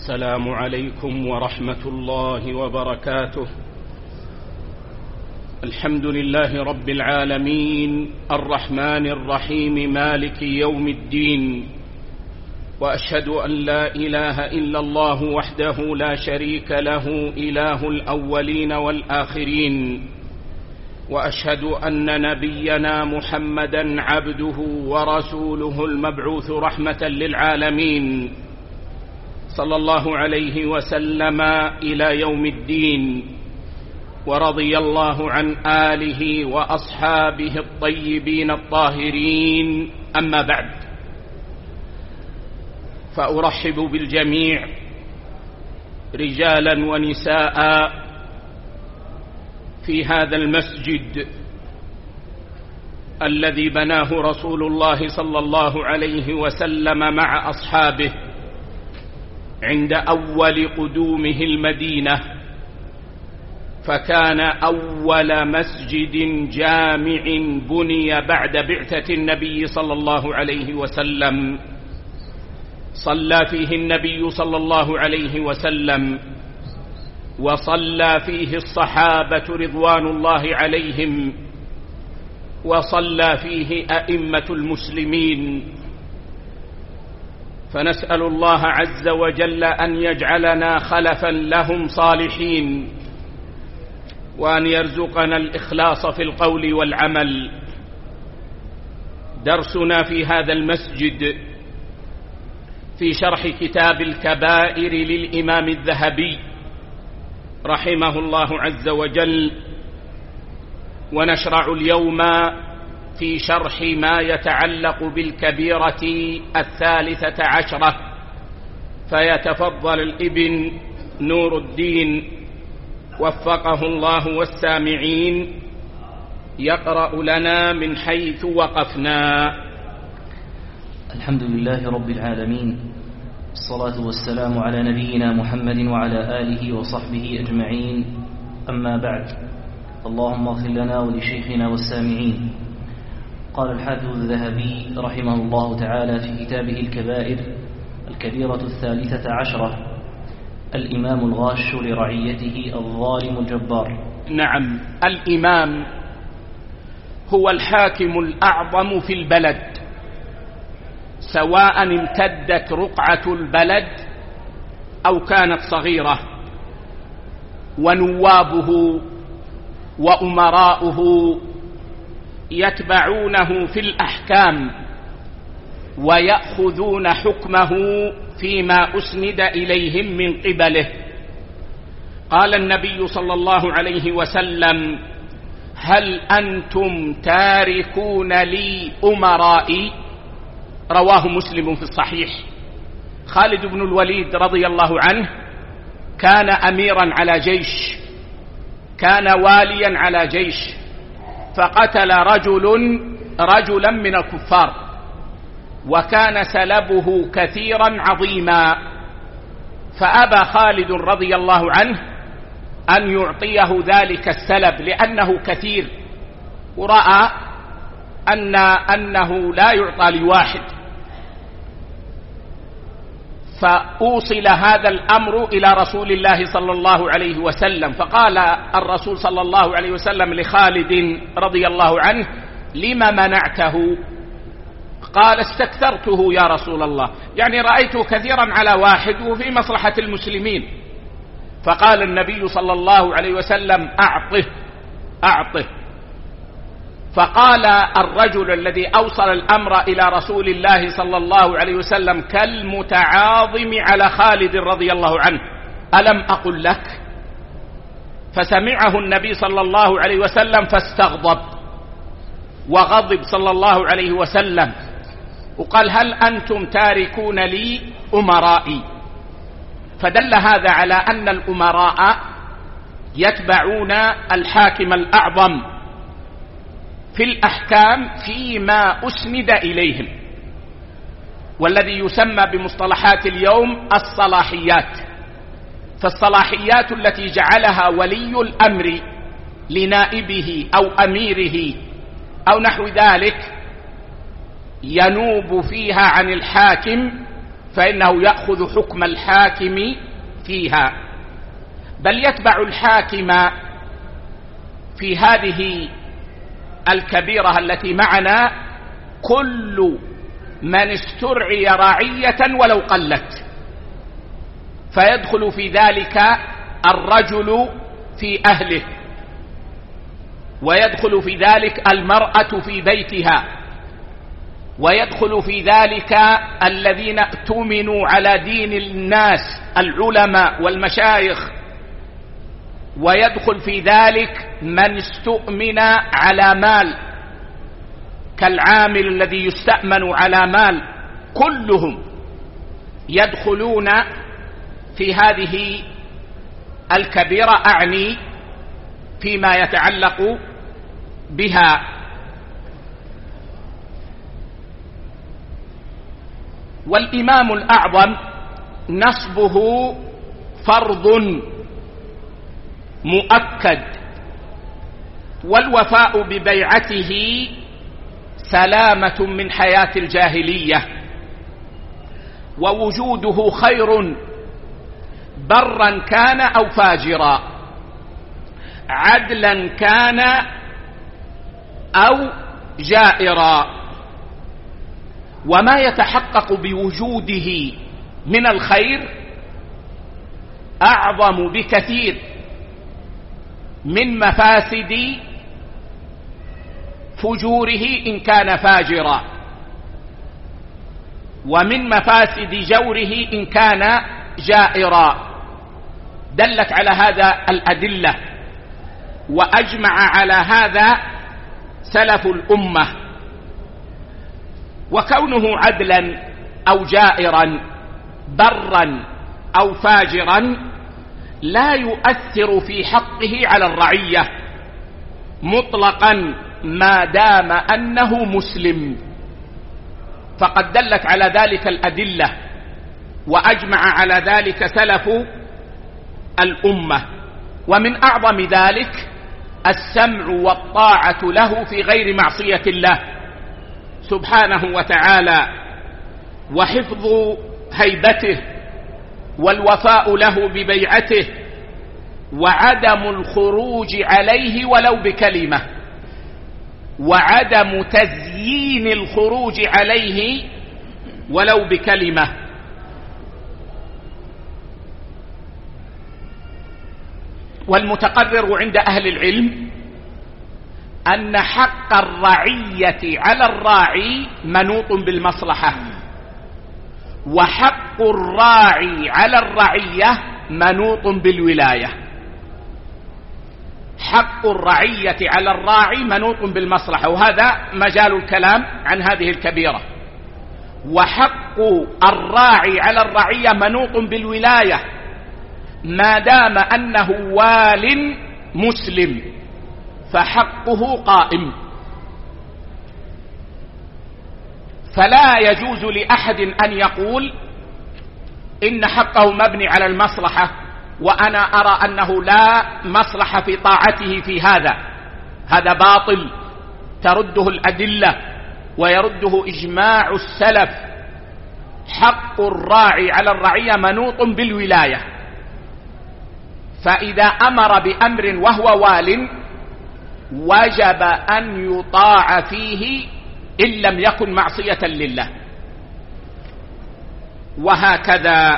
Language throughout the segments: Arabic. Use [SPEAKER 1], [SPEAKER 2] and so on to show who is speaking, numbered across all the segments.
[SPEAKER 1] السلام عليكم ورحمة الله وبركاته. الحمد لله رب العالمين الرحمن الرحيم مالك يوم الدين، وأشهد أن لا إله إلا الله وحده لا شريك له إله الأولين والآخرين، وأشهد أن نبينا محمدا عبده ورسوله المبعوث رحمة للعالمين، صلى الله عليه وسلم إلى يوم الدين، ورضي الله عن آله وأصحابه الطيبين الطاهرين. أما بعد، فأرحب بالجميع رجالا ونساء في هذا المسجد الذي بناه رسول الله صلى الله عليه وسلم مع أصحابه عند أول قدومه المدينة، فكان أول مسجد جامع بني بعد بعثة النبي صلى الله عليه وسلم، صلى فيه النبي صلى الله عليه وسلم، وصلى فيه الصحابة رضوان الله عليهم، وصلى فيه أئمة المسلمين. فنسأل الله عز وجل أن يجعلنا خلفا لهم صالحين، وأن يرزقنا الإخلاص في القول والعمل. درسنا في هذا المسجد في شرح كتاب الكبائر للإمام الذهبي رحمه الله عز وجل، ونشرع اليوم في شرح ما يتعلق بالكبيرة 13، فيتفضل الابن نور الدين وفقه الله والسامعين يقرأ لنا من حيث وقفنا.
[SPEAKER 2] الحمد لله رب العالمين، الصلاة والسلام على نبينا محمد وعلى آله وصحبه أجمعين. أما بعد، اللهم اغفر لنا ولشيخنا والسامعين. قال الحافظ الذهبي رحمه الله تعالى في كتابه الكبائر: الكبيرة 13، الإمام الغاش لرعيته الظالم الجبار.
[SPEAKER 1] نعم، الإمام هو الحاكم الأعظم في البلد، سواء امتدت رقعة البلد أو كانت صغيرة، ونوابه وأمراؤه يتبعونه في الأحكام ويأخذون حكمه فيما أسند إليهم من قبله. قال النبي صلى الله عليه وسلم: هل أنتم تاركون لي أمرائي؟ رواه مسلم في الصحيح. خالد بن الوليد رضي الله عنه كان أميرا على جيش، كان واليا على جيش، فقتل رجلا من الكفار، وكان سلبه كثيرا عظيما، فأبى خالد رضي الله عنه أن يعطيه ذلك السلب لأنه كثير، ورأى أنه لا يعطى لواحد، فأوصل هذا الأمر إلى رسول الله صلى الله عليه وسلم، فقال الرسول صلى الله عليه وسلم لخالد رضي الله عنه: لم منعته؟ قال: استكثرته يا رسول الله، يعني رأيته كثيرا على واحد وفي مصلحة المسلمين. فقال النبي صلى الله عليه وسلم: أعطه. فقال الرجل الذي أوصل الأمر إلى رسول الله صلى الله عليه وسلم كالمتعاظم على خالد رضي الله عنه: ألم أقل لك؟ فسمعه النبي صلى الله عليه وسلم فاستغضب وغضب صلى الله عليه وسلم، وقال: هل أنتم تاركون لي أمرائي؟ فدل هذا على أن الأمراء يتبعون الحاكم الأعظم في الأحكام فيما أسند إليهم، والذي يسمى بمصطلحات اليوم الصلاحيات. فالصلاحيات التي جعلها ولي الأمر لنائبه أو أميره أو نحو ذلك ينوب فيها عن الحاكم فإنه يأخذ حكم الحاكم فيها، بل يتبع الحاكم في هذه الكبيرة التي معنا كل من استرعي رعية ولو قلت، فيدخل في ذلك الرجل في أهله، ويدخل في ذلك المرأة في بيتها، ويدخل في ذلك الذين اؤتمنوا على دين الناس العلماء والمشايخ، ويدخل في ذلك من استؤمن على مال كالعامل الذي يستأمن على مال، كلهم يدخلون في هذه الكبيرة، أعني فيما يتعلق بها. والإمام الأعظم نصبه فرض مؤكد، والوفاء ببيعته سلامة من حياة الجاهلية، ووجوده خير برا كان أو فاجرا، عدلا كان أو جائرا. وما يتحقق بوجوده من الخير أعظم بكثير من مفاسد فجوره إن كان فاجرا، ومن مفاسد جوره إن كان جائرا. دلت على هذا الأدلة، وأجمع على هذا سلف الأمة. وكونه عدلا أو جائرا، برا أو فاجرا، لا يؤثر في حقه على الرعية مطلقا ما دام أنه مسلم، فقد دلت على ذلك الأدلة، وأجمع على ذلك سلف الأمة. ومن أعظم ذلك السمع والطاعة له في غير معصية الله سبحانه وتعالى، وحفظ هيبته، والوفاء له ببيعته، وعدم الخروج عليه ولو بكلمة، وعدم تزيين الخروج عليه ولو بكلمة. والمتقرر عند أهل العلم أن حق الرعية على الراعي منوط بالمصلحة، وحق الراعي على الرعية منوط بالولاية. حق الرعية على الراعي منوط بالمصلحة، وهذا مجال الكلام عن هذه الكبيرة. وحق الراعي على الرعية منوط بالولاية ما دام أنه وال مسلم، فحقه قائم. فلا يجوز لأحد أن يقول إن حقه مبني على المصلحة، وأنا أرى أنه لا مصلحة في طاعته في هذا باطل ترده الأدلة ويرده إجماع السلف. حق الراعي على الرعية منوط بالولاية، فإذا أمر بأمر وهو وال وجب أن يطاع فيه إن لم يكن معصية لله. وهكذا.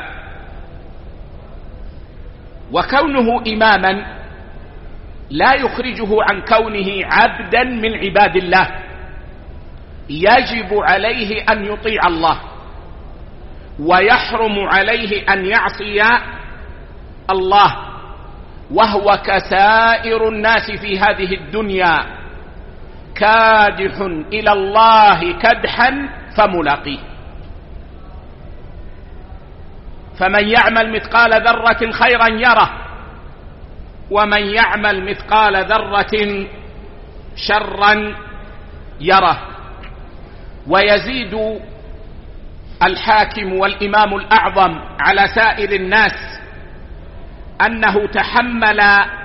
[SPEAKER 1] وكونه إماما لا يخرجه عن كونه عبدا من عباد الله، يجب عليه أن يطيع الله، ويحرم عليه أن يعصي الله، وهو كسائر الناس في هذه الدنيا كادح إلى الله كدحا فملاقيه. فمن يعمل مثقال ذرة خيرا يره، ومن يعمل مثقال ذرة شرا يره. ويزيد الحاكم والإمام الأعظم على سائر الناس أنه تحمل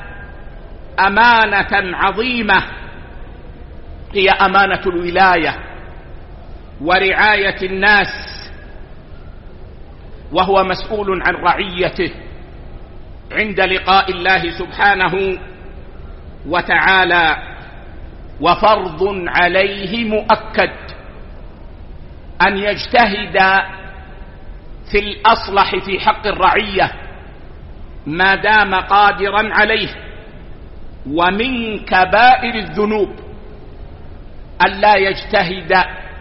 [SPEAKER 1] أمانة عظيمة، هي أمانة الولاية ورعاية الناس وهو مسؤول عن رعيته عند لقاء الله سبحانه وتعالى، وفرض عليه مؤكد أن يجتهد في الأصلح في حق الرعية ما دام قادرا عليه. ومن كبائر الذنوب ألا يجتهد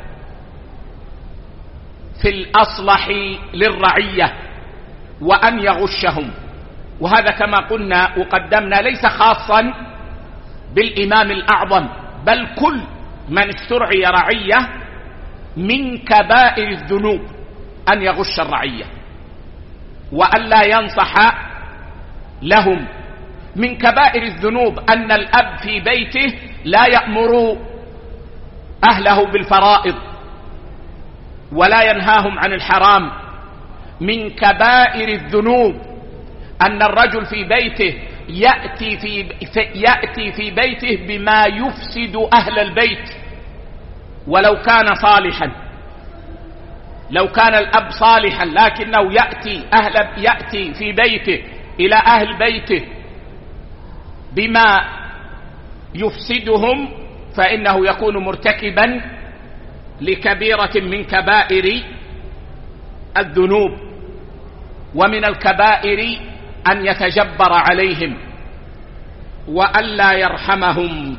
[SPEAKER 1] في الأصلح للرعية وأن يغشهم، وهذا كما قلنا وقدمنا ليس خاصا بالإمام الأعظم، بل كل من استرعي رعية من كبائر الذنوب أن يغش الرعية وألا ينصح لهم. من كبائر الذنوب أن الأب في بيته لا يأمر أهله بالفرائض ولا ينهاهم عن الحرام. من كبائر الذنوب أن الرجل في بيته يأتي في بيته بما يفسد أهل البيت ولو كان صالحا. لو كان الأب صالحا لكنه يأتي في بيته إلى أهل بيته بما يفسدهم فإنه يكون مرتكبا لكبيرة من كبائر الذنوب. ومن الكبائر أن يتجبر عليهم وألا يرحمهم.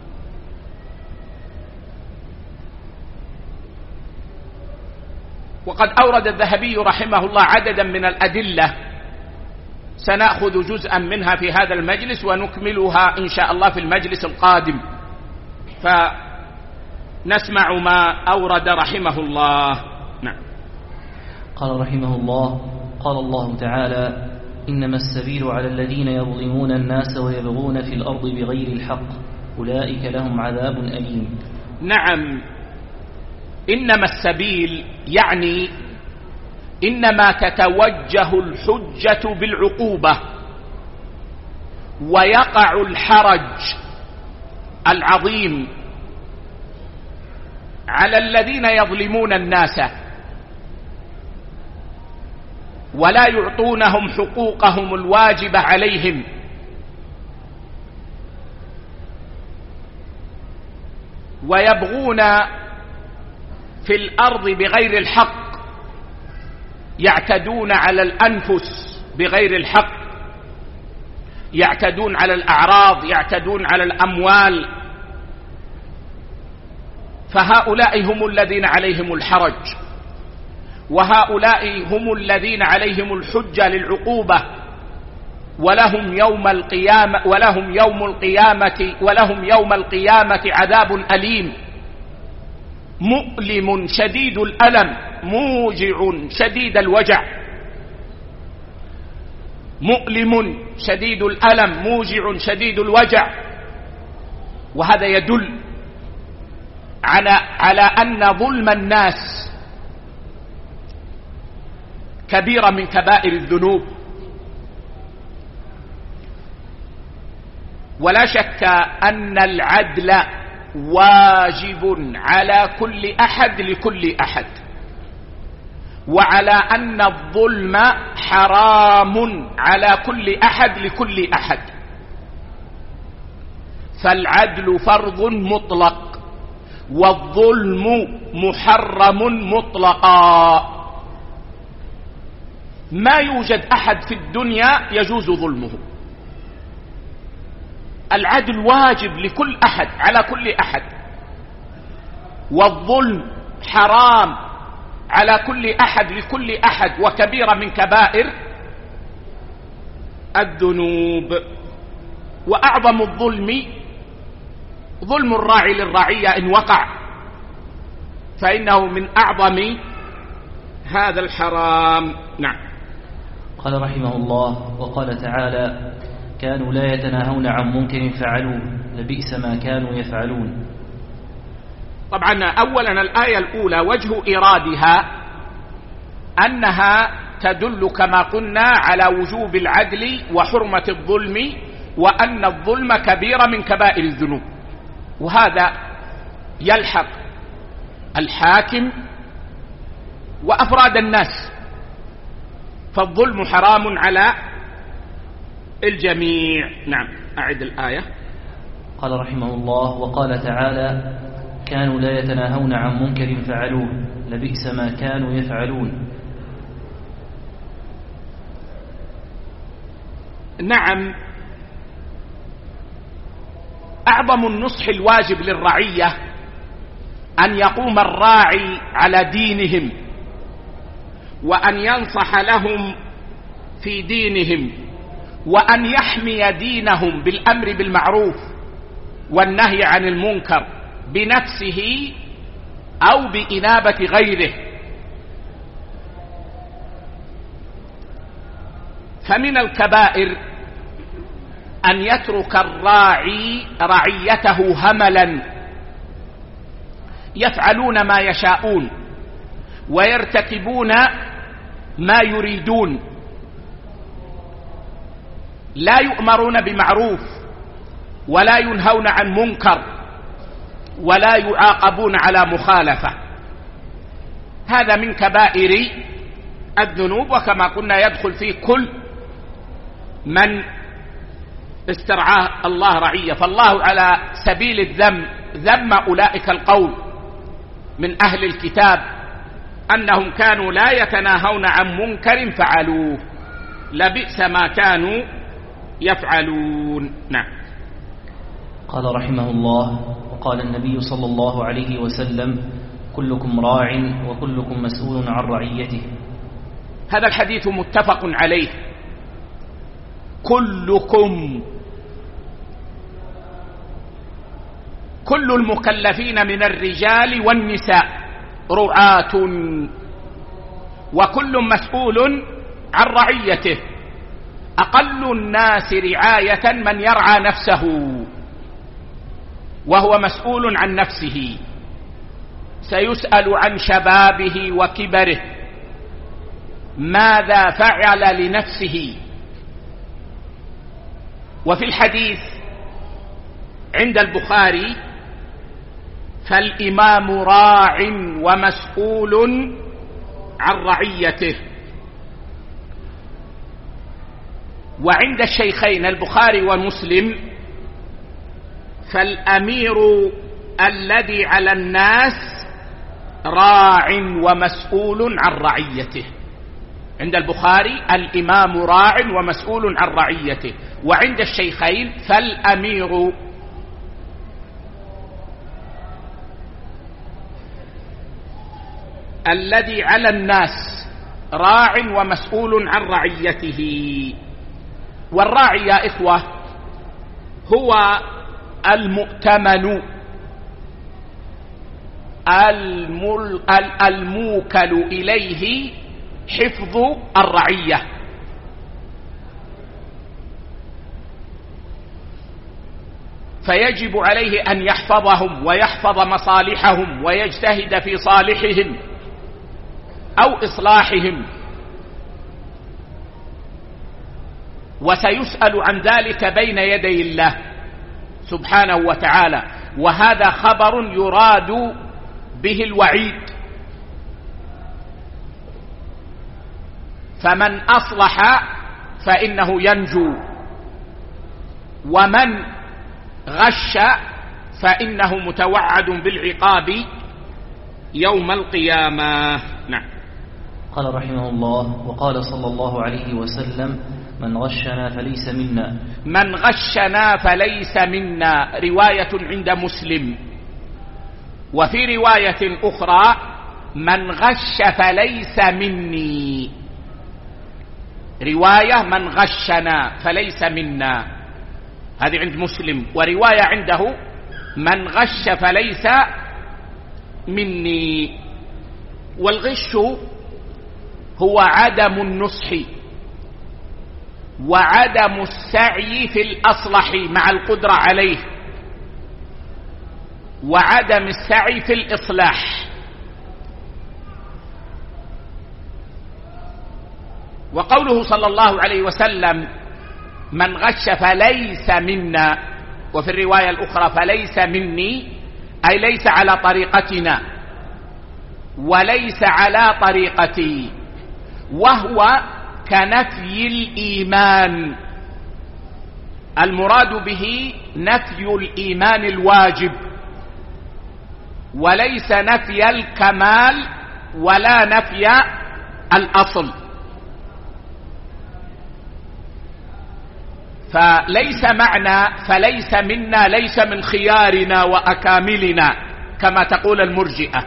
[SPEAKER 1] وقد أورد الذهبي رحمه الله عددا من الأدلة، سنأخذ جزءا منها في هذا المجلس ونكملها إن شاء الله في المجلس القادم، فنسمع ما أورد رحمه الله. نعم.
[SPEAKER 2] قال رحمه الله: قال الله تعالى: إنما السبيل على الذين يظلمون الناس ويبغون في الأرض بغير الحق أولئك لهم عذاب أليم.
[SPEAKER 1] نعم، إنما السبيل يعني إنما تتوجه الحجة بالعقوبة ويقع الحرج العظيم على الذين يظلمون الناس ولا يعطونهم حقوقهم الواجبة عليهم، ويبغون في الأرض بغير الحق، يعتدون على الأنفس بغير الحق، يعتدون على الأعراض، يعتدون على الأموال. فهؤلاء هم الذين عليهم الحرج، وهؤلاء هم الذين عليهم الحجة للعقوبة، ولهم يوم القيامة عذاب أليم مؤلم شديد الألم موجع شديد الوجع. مؤلم شديد الألم موجع شديد الوجع. وهذا يدل على أن ظلم الناس كبيرة من كبائر الذنوب، ولا شك أن العدل واجب على كل أحد لكل أحد، وعلى أن الظلم حرام على كل أحد لكل أحد. فالعدل فرض مطلق والظلم محرم مطلقا. ما يوجد أحد في الدنيا يجوز ظلمه. العدل واجب لكل أحد على كل أحد، والظلم حرام على كل أحد لكل أحد، وكبيرة من كبائر الذنوب. وأعظم الظلم ظلم الراعي للرعية إن وقع، فإنه من أعظم هذا الحرام. نعم.
[SPEAKER 2] قال رحمه الله: وقال تعالى: كانوا لا يتناهون عن منكر فعلوه لبئس ما كانوا يفعلون.
[SPEAKER 1] طبعا أولا الآية الأولى وجه إيرادها أنها تدل كما قلنا على وجوب العدل وحرمة الظلم، وأن الظلم كبيرة من كبائر الذنوب، وهذا يلحق الحاكم وأفراد الناس، فالظلم حرام على الجميع. نعم، أعد الآية.
[SPEAKER 2] قال رحمه الله: وقال تعالى: كانوا لا يتناهون عن منكر فعلوه لبئس ما كانوا يفعلون.
[SPEAKER 1] نعم، أعظم النصح الواجب للرعية أن يقوم الراعي على دينهم، وأن ينصح لهم في دينهم، وأن يحمي دينهم بالأمر بالمعروف والنهي عن المنكر بنفسه أو بإنابة غيره. فمن الكبائر أن يترك الراعي رعيته هملا يفعلون ما يشاءون ويرتكبون ما يريدون، لا يؤمرون بمعروف ولا ينهون عن منكر ولا يعاقبون على مخالفة. هذا من كبائر الذنوب، وكما قلنا يدخل فيه كل من استرعاه الله رعية. فالله على سبيل الذم ذم أولئك القوم من أهل الكتاب أنهم كانوا لا يتناهون عن منكر فعلوه لبئس ما كانوا يفعلون. نعم.
[SPEAKER 2] قال رحمه الله: وقال النبي صلى الله عليه وسلم: كلكم راع وكلكم مسؤول عن رعيته.
[SPEAKER 1] هذا الحديث متفق عليه. كلكم، كل المكلفين من الرجال والنساء رعاة، وكل مسؤول عن رعيته. أقل الناس رعاية من يرعى نفسه وهو مسؤول عن نفسه، سيسأل عن شبابه وكبره ماذا فعل لنفسه. وفي الحديث عند البخاري: فالإمام راع ومسؤول عن رعيته. وعند الشيخين البخاري ومسلم: فالأمير الذي على الناس راع ومسؤول عن رعيته. عند البخاري: الإمام راع ومسؤول عن رعيته. وعند الشيخين: فالأمير. الذي على الناس راع ومسؤول عن رعيته. والراعي يا إخوة هو المؤتمن الموكل إليه حفظ الرعية. فيجب عليه أن يحفظهم ويحفظ مصالحهم ويجتهد في صالحهم أو إصلاحهم، وسيسأل عن ذلك بين يدي الله سبحانه وتعالى. وهذا خبر يراد به الوعيد. فمن أصلح فإنه ينجو، ومن غش فإنه متوعد بالعقاب يوم القيامة. نعم.
[SPEAKER 2] قال رحمه الله: وقال صلى الله عليه وسلم: من غشنا فليس منا.
[SPEAKER 1] من غشنا فليس منا، رواية عند مسلم. وفي رواية أخرى: من غش فليس مني. رواية: من غشنا فليس منا، هذه عند مسلم. ورواية عنده: من غش فليس مني. والغش هو عدم النصح وعدم السعي في الأصلح مع القدرة عليه، وعدم السعي في الإصلاح. وقوله صلى الله عليه وسلم: من غش فليس منا، وفي الرواية الأخرى: فليس مني، أي ليس على طريقتنا وليس على طريقتي. وهو كنفي الإيمان. المراد به نفي الإيمان الواجب، وليس نفي الكمال ولا نفي الأصل. فليس معنى فليس منا ليس من خيارنا وأكاملنا كما تقول المرجئة،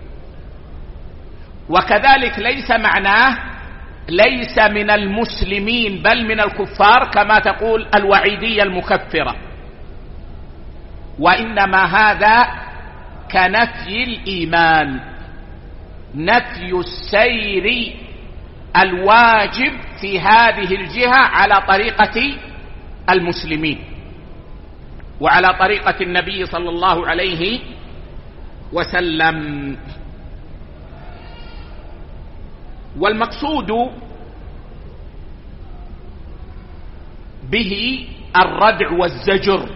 [SPEAKER 1] وكذلك ليس معناه ليس من المسلمين بل من الكفار كما تقول الوعيدية المكفرة، وإنما هذا كنفي الإيمان، نفي السير الواجب في هذه الجهة على طريقة المسلمين وعلى طريقة النبي صلى الله عليه وسلم. والمقصود به الردع والزجر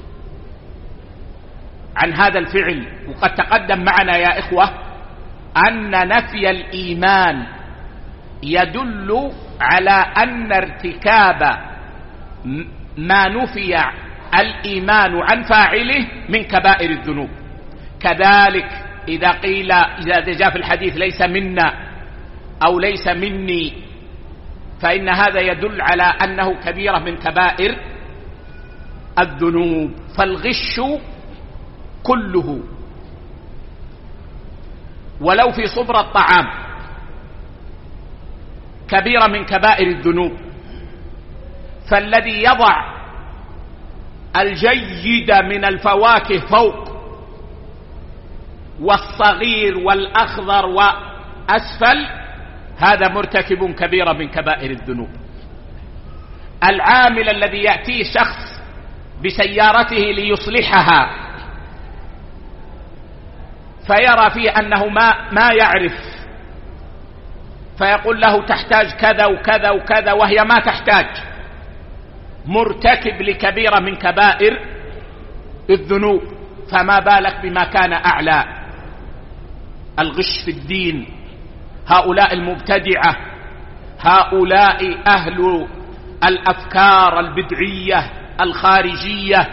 [SPEAKER 1] عن هذا الفعل. وقد تقدم معنا يا إخوة أن نفي الإيمان يدل على أن ارتكاب ما نفي الإيمان عن فاعله من كبائر الذنوب. كذلك إذا جاء في الحديث ليس منا أو ليس مني، فإن هذا يدل على أنه كبيرة من كبائر الذنوب. فالغش كله ولو في صبر الطعام كبيرة من كبائر الذنوب. فالذي يضع الجيد من الفواكه فوق والصغير والأخضر وأسفل هذا مرتكب كبيرة من كبائر الذنوب. العامل الذي يأتيه شخص بسيارته ليصلحها فيرى فيه أنه ما يعرف، فيقول له تحتاج كذا وكذا وكذا وهي ما تحتاج، مرتكب لكبيرة من كبائر الذنوب. فما بالك بما كان أعلى، الغش في الدين. هؤلاء المبتدعة، هؤلاء أهل الأفكار البدعية الخارجية،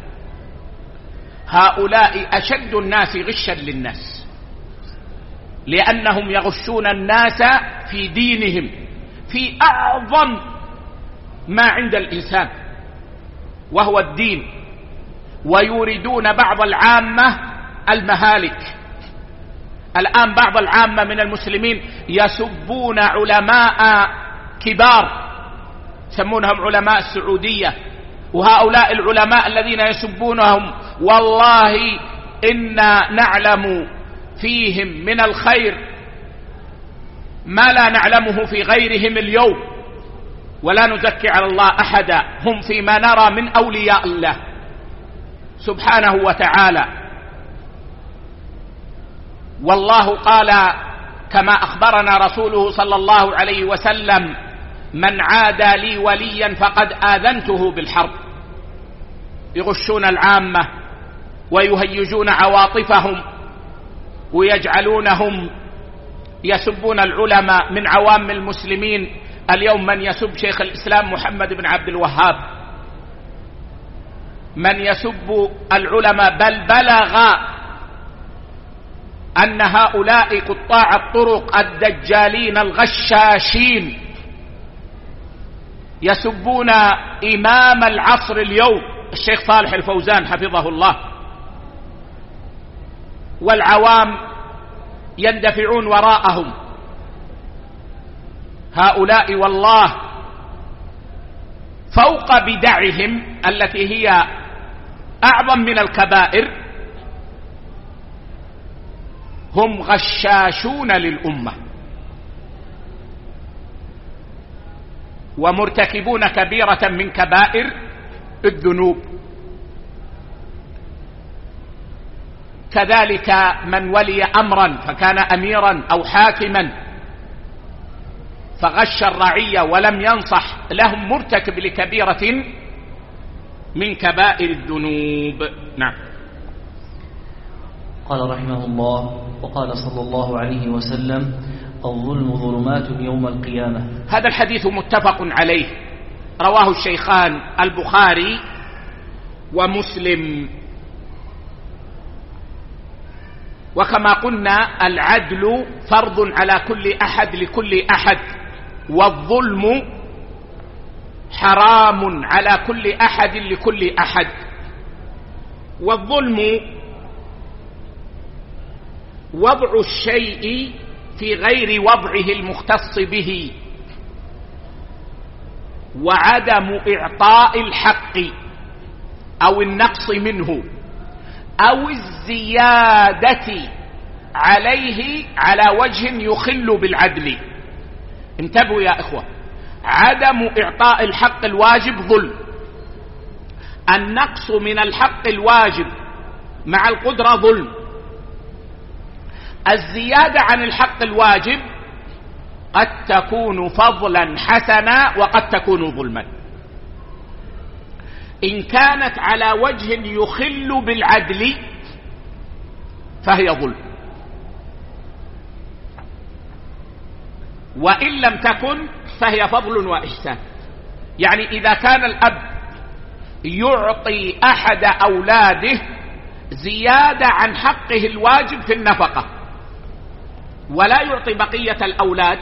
[SPEAKER 1] هؤلاء أشد الناس غشا للناس، لأنهم يغشون الناس في دينهم، في أعظم ما عند الإنسان وهو الدين، ويريدون بعض العامة المهالك. الآن بعض العامة من المسلمين يسبون علماء كبار يسمونهم علماء السعودية، وهؤلاء العلماء الذين يسبونهم والله إنا نعلم فيهم من الخير ما لا نعلمه في غيرهم اليوم، ولا نزكي على الله أحدا، هم فيما نرى من أولياء الله سبحانه وتعالى. والله قال كما أخبرنا رسوله صلى الله عليه وسلم: من عادى لي وليا فقد آذنته بالحرب. يغشون العامة ويهيجون عواطفهم ويجعلونهم يسبون العلماء من عوام المسلمين. اليوم من يسب شيخ الإسلام محمد بن عبد الوهاب، من يسب العلماء، بل بلغ أن هؤلاء قطاع الطرق الدجالين الغشاشين يسبون إمام العصر اليوم الشيخ صالح الفوزان حفظه الله، والعوام يندفعون وراءهم. هؤلاء والله فوق بدعهم التي هي أعظم من الكبائر هم غشاشون للأمة ومرتكبون كبيرة من كبائر الذنوب. كذلك من ولي أمرا فكان أميرا أو حاكما فغش الرعية ولم ينصح لهم مرتكب لكبيرة من كبائر الذنوب. نعم.
[SPEAKER 2] قال رحمه الله: وقال صلى الله عليه وسلم: الظلم ظلمات يوم القيامة.
[SPEAKER 1] هذا الحديث متفق عليه، رواه الشيخان البخاري ومسلم. وكما قلنا العدل فرض على كل أحد لكل أحد، والظلم حرام على كل أحد لكل أحد. والظلم وضع الشيء في غير وضعه المختص به، وعدم إعطاء الحق أو النقص منه أو الزيادة عليه على وجه يخل بالعدل. انتبهوا يا إخوة، عدم إعطاء الحق الواجب ظلم، النقص من الحق الواجب مع القدرة ظلم، الزيادة عن الحق الواجب قد تكون فضلا حسنا وقد تكون ظلما. إن كانت على وجه يخل بالعدل فهي ظلم، وإن لم تكن فهي فضل وإحسان. يعني إذا كان الأب يعطي أحد أولاده زيادة عن حقه الواجب في النفقة ولا يعطي بقية الأولاد،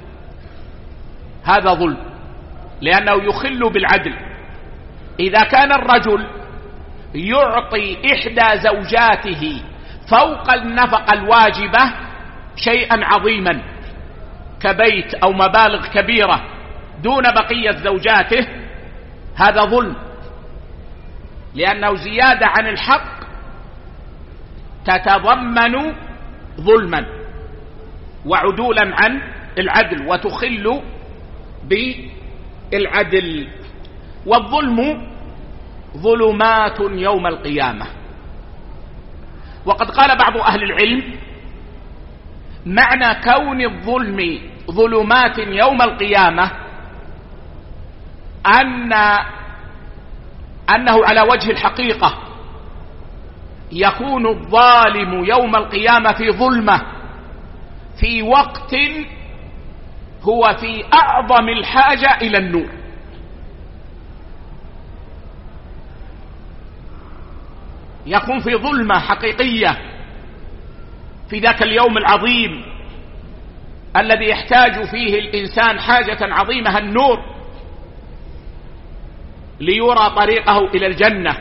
[SPEAKER 1] هذا ظلم لأنه يخل بالعدل. إذا كان الرجل يعطي إحدى زوجاته فوق النفقة الواجبة شيئا عظيما كبيت أو مبالغ كبيرة دون بقية زوجاته، هذا ظلم، لأنه زيادة عن الحق تتضمن ظلما وعدولا عن العدل وتخل بالعدل. والظلم ظلمات يوم القيامة. وقد قال بعض أهل العلم معنى كون الظلم ظلمات يوم القيامة أنه على وجه الحقيقة يكون الظالم يوم القيامة في ظلمة في وقت هو في أعظم الحاجة إلى النور. يكون في ظلمة حقيقية في ذاك اليوم العظيم الذي يحتاج فيه الإنسان حاجة عظيمة النور ليرى طريقه إلى الجنة.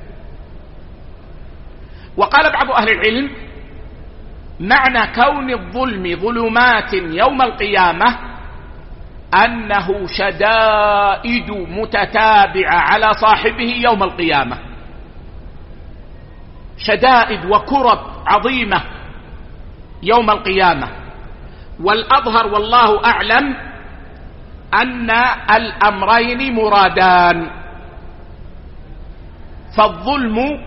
[SPEAKER 1] وقال بعض أهل العلم معنى كون الظلم ظلمات يوم القيامة أنه شدائد متتابعة على صاحبه يوم القيامة، شدائد وكرب عظيمة يوم القيامة. والأظهر والله أعلم أن الأمرين مرادان، فالظلم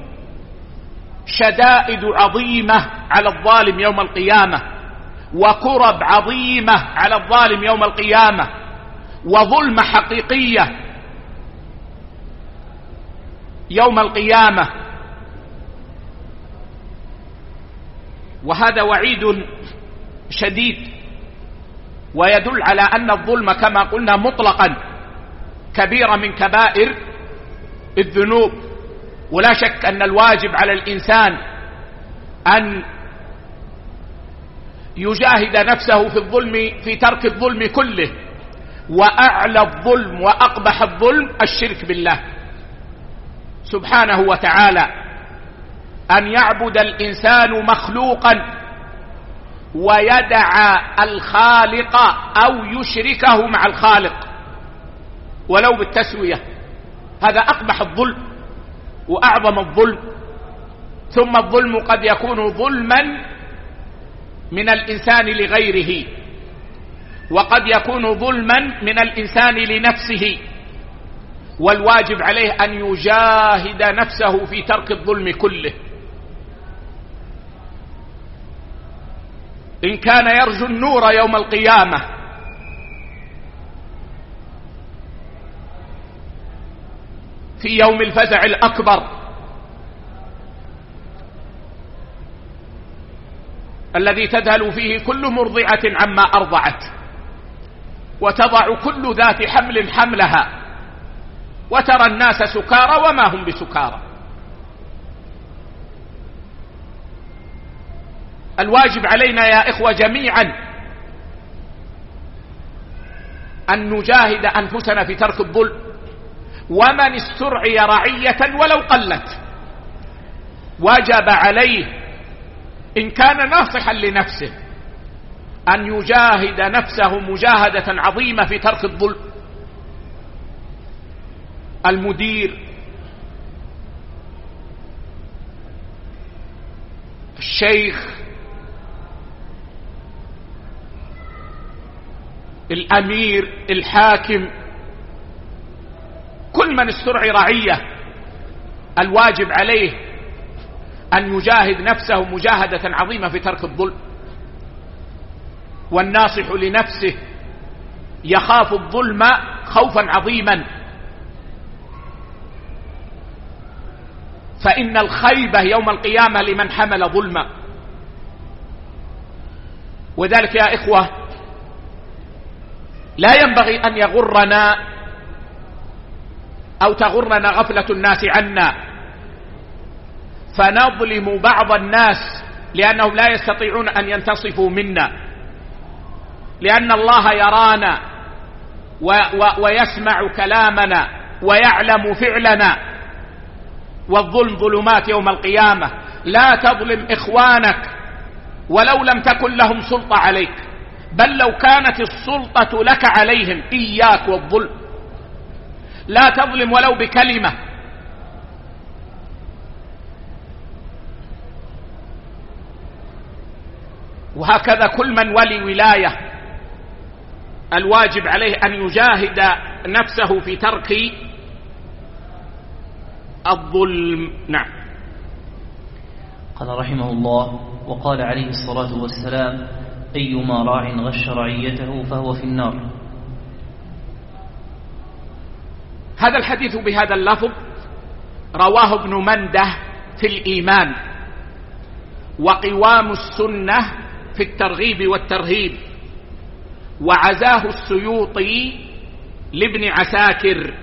[SPEAKER 1] شدائد عظيمة على الظالم يوم القيامة، وكرب عظيمة على الظالم يوم القيامة، وظلمة حقيقية يوم القيامة. وهذا وعيد شديد ويدل على أن الظلم كما قلنا مطلقا كبيرة من كبائر الذنوب. ولا شك أن الواجب على الإنسان أن يجاهد نفسه في الظلم، في ترك الظلم كله. وأعلى الظلم وأقبح الظلم الشرك بالله سبحانه وتعالى، أن يعبد الإنسان مخلوقا ويدع الخالق أو يشركه مع الخالق ولو بالتسوية، هذا أقبح الظلم وأعظم الظلم. ثم الظلم قد يكون ظلما من الإنسان لغيره، وقد يكون ظلما من الإنسان لنفسه، والواجب عليه أن يجاهد نفسه في ترك الظلم كله إن كان يرجو النور يوم القيامة. في يوم الفزع الأكبر الذي تذهل فيه كل مرضعة عما أرضعت، وتضع كل ذات حمل حملها، وترى الناس سكارى وما هم بسكارى. الواجب علينا يا إخوة جميعا أن نجاهد أنفسنا في ترك الظلم، ومن استرعي رعية ولو قلت وجب عليه إن كان ناصحا لنفسه أن يجاهد نفسه مجاهدة عظيمة في ترك الظلم. المدير، الشيخ، الأمير، الحاكم، كل من استرعي رعية الواجب عليه أن يجاهد نفسه مجاهدة عظيمة في ترك الظلم. والناصح لنفسه يخاف الظلم خوفا عظيما، فإن الخيبة يوم القيامة لمن حمل ظلما. وذلك يا إخوة لا ينبغي أن يغرنا أو تغرنا غفلة الناس عنا فنظلم بعض الناس لأنهم لا يستطيعون أن ينتصفوا منا، لأن الله يرانا ويسمع كلامنا ويعلم فعلنا، والظلم ظلمات يوم القيامة. لا تظلم إخوانك ولو لم تكن لهم سلطة عليك، بل لو كانت السلطة لك عليهم، إياك والظلم. لا تظلم ولو بكلمة. وهكذا كل من ولي ولاية الواجب عليه أن يجاهد نفسه في ترك الظلم. نعم.
[SPEAKER 2] قال رحمه الله: وقال عليه الصلاة والسلام: أيما راع غش رعيته فهو في النار.
[SPEAKER 1] هذا الحديث بهذا اللفظ رواه ابن منده في الإيمان، وقوام السنة في الترغيب والترهيب، وعزاه السيوطي لابن عساكر،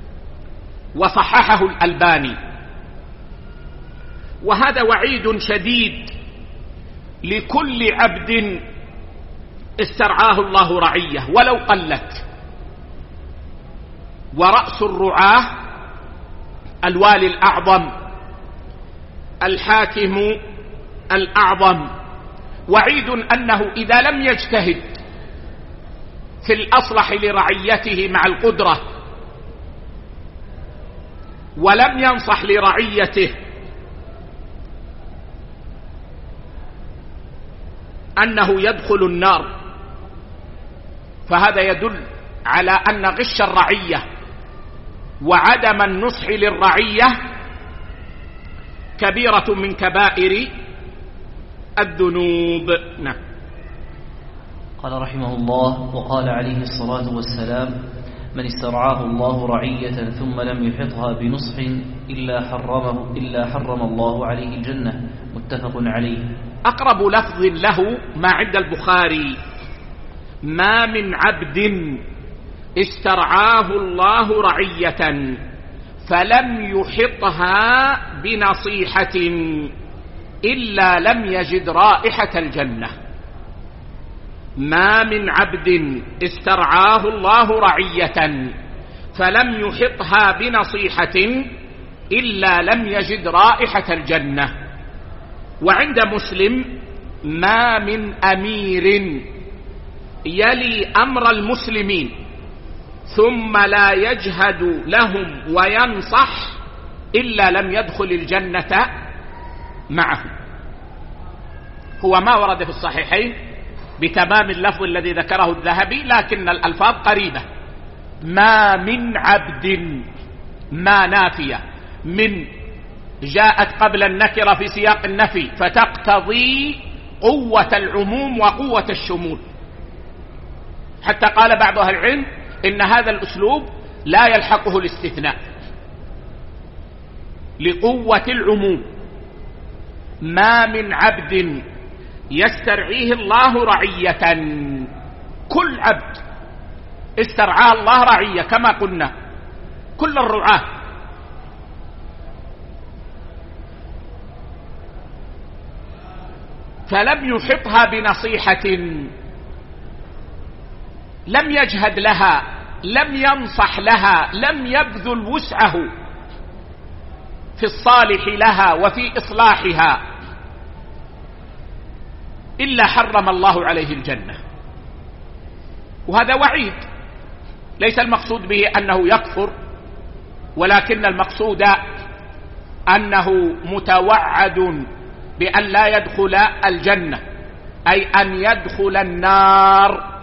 [SPEAKER 1] وصححه الألباني. وهذا وعيد شديد لكل عبد استرعاه الله رعية ولو قلت. ورأس الرعاة الوالي الأعظم، الحاكم الأعظم. وعيد أنه إذا لم يجتهد في الأصلح لرعيته مع القدرة ولم ينصح لرعيته أنه يدخل النار، فهذا يدل على أن غش الرعية وعدم النصح للرعية كبيرة من كبائر الذنوب. نعم.
[SPEAKER 2] قال رحمه الله: وقال عليه الصلاة والسلام: من استرعاه الله رعية ثم لم يحطها بنصح إلا حرم الله عليه الجنة. متفق عليه.
[SPEAKER 1] أقرب لفظ له ما عند البخاري: ما من عبد استرعاه الله رعية فلم يحطها بنصيحة إلا لم يجد رائحة الجنة. ما من عبد استرعاه الله رعية فلم يحطها بنصيحة إلا لم يجد رائحة الجنة. وعند مسلم: ما من أمير يلي أمر المسلمين ثم لا يجهد لهم وينصح إلا لم يدخل الجنة معه. هو ما ورد في الصحيحين بتمام اللفظ الذي ذكره الذهبي، لكن الألفاظ قريبة. ما من عبد، ما نافية، من جاءت قبل النكرة في سياق النفي فتقتضي قوة العموم وقوة الشمول، حتى قال بعض أهل العلم إن هذا الأسلوب لا يلحقه الاستثناء لقوة العموم. ما من عبد يسترعيه الله رعية. كل عبد استرعاه الله رعية كما قلنا، كل الرعاة. فلم يحطها بنصيحة، لم يجهد لها، لم ينصح لها، لم يبذل وسعه في الصالح لها وفي إصلاحها، إلا حرم الله عليه الجنة. وهذا وعيد، ليس المقصود به أنه يكفر، ولكن المقصود أنه متوعد بأن لا يدخل الجنة، أي أن يدخل النار.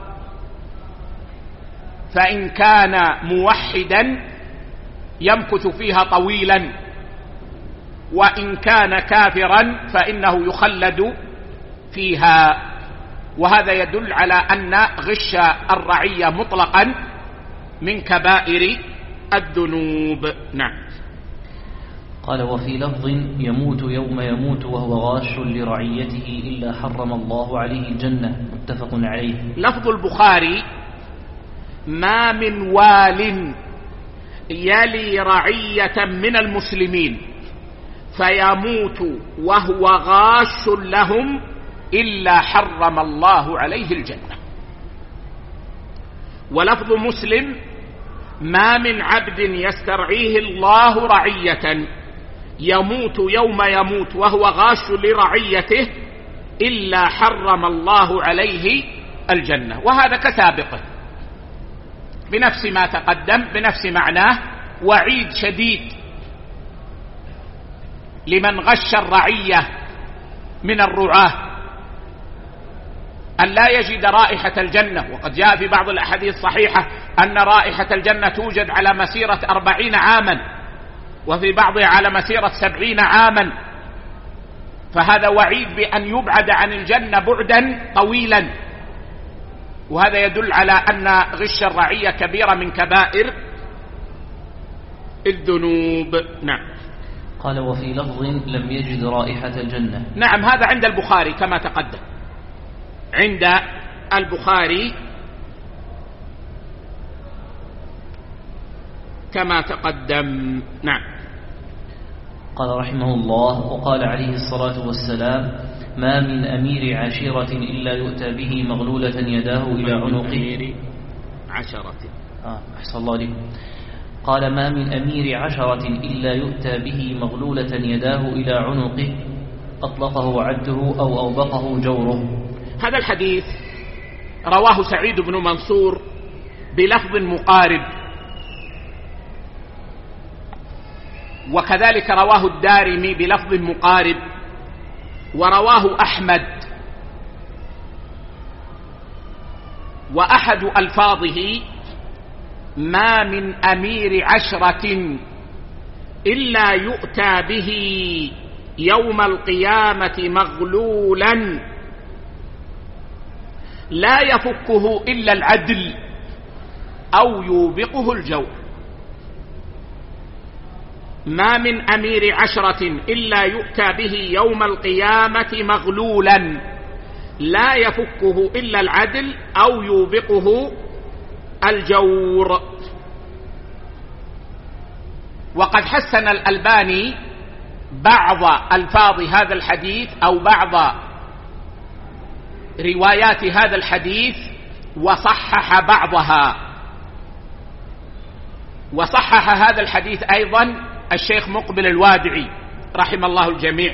[SPEAKER 1] فإن كان موحدا يمكث فيها طويلا، وإن كان كافرا فإنه يخلد فيها. وهذا يدل على أن غش الرعية مطلقا من كبائر الذنوب. نعم.
[SPEAKER 2] قال: وفي لفظ: يموت يوم يموت وهو غاش لرعيته إلا حرم الله عليه الجنة. متفق عليه.
[SPEAKER 1] لفظ البخاري: ما من وال يلي رعية من المسلمين فيموت وهو غاش لهم إلا حرم الله عليه الجنة. ولفظ مسلم: ما من عبد يسترعيه الله رعية يموت يوم يموت وهو غاش لرعيته إلا حرم الله عليه الجنة. وهذا كسابقه بنفس ما تقدم، بنفس معناه، وعيد شديد لمن غش الرعية من الرعاة أن لا يجد رائحة الجنة. وقد جاء في بعض الأحاديث الصحيحة أن رائحة الجنة توجد على مسيرة 40 عاما، وفي بعضها على مسيرة 70 عاما. فهذا وعيد بأن يبعد عن الجنة بعدا طويلا. وهذا يدل على أن غش الرعية كبيرة من كبائر الذنوب. نعم.
[SPEAKER 2] قال: وفي لفظ: لم يجد رائحة الجنة.
[SPEAKER 1] نعم، هذا عند البخاري كما تقدم، عند البخاري كما تقدم. نعم.
[SPEAKER 2] قال رحمه الله: وقال عليه الصلاة والسلام: ما من أمير عشيرة إلا يؤتى به مغلولة يداه إلى عنقه. أحسن الله عليكم. قال: ما من أمير عشرة إلا يؤتى به مغلولة يداه إلى عنقه أطلقه عده أو أوبقه جوره.
[SPEAKER 1] هذا الحديث رواه سعيد بن منصور بلفظ مقارب، وكذلك رواه الدارمي بلفظ مقارب، ورواه أحمد. وأحد ألفاظه: ما من أمير عشرة إلا يؤتى به يوم القيامة مغلولا لا يفكه إلا العدل أو يوبقه الجور. ما من أمير عشرة إلا يؤتى به يوم القيامة مغلولا لا يفكه إلا العدل أو يوبقه الجور. وقد حسن الألباني بعض ألفاظ هذا الحديث أو بعض روايات هذا الحديث وصحح بعضها. وصحح هذا الحديث أيضا الشيخ مقبل الوادعي رحم الله الجميع.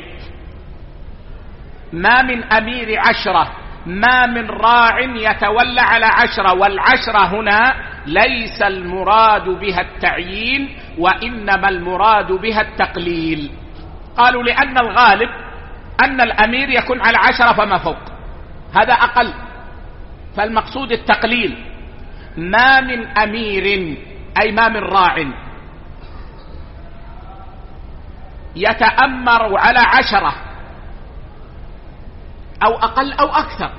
[SPEAKER 1] ما من أمير عشرة، ما من راع يتولى على عشرة، والعشرة هنا ليس المراد بها التعيين، وإنما المراد بها التقليل. قالوا لأن الغالب أن الأمير يكون على عشرة فما فوق، هذا أقل، فالمقصود التقليل. ما من أمير أي ما من راع يتأمر على عشرة أو أقل أو أكثر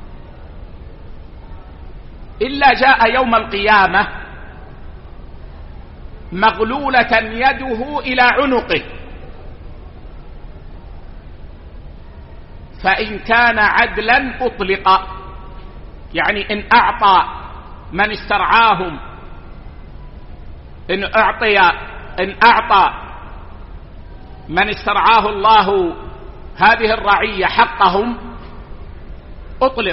[SPEAKER 1] إلا جاء يوم القيامة مغلولة يده إلى عنقه، فإن كان عدلا أطلق، يعني إن من استرعاهم، إن أعطى من استرعاه الله هذه الرعية حقهم أطلق،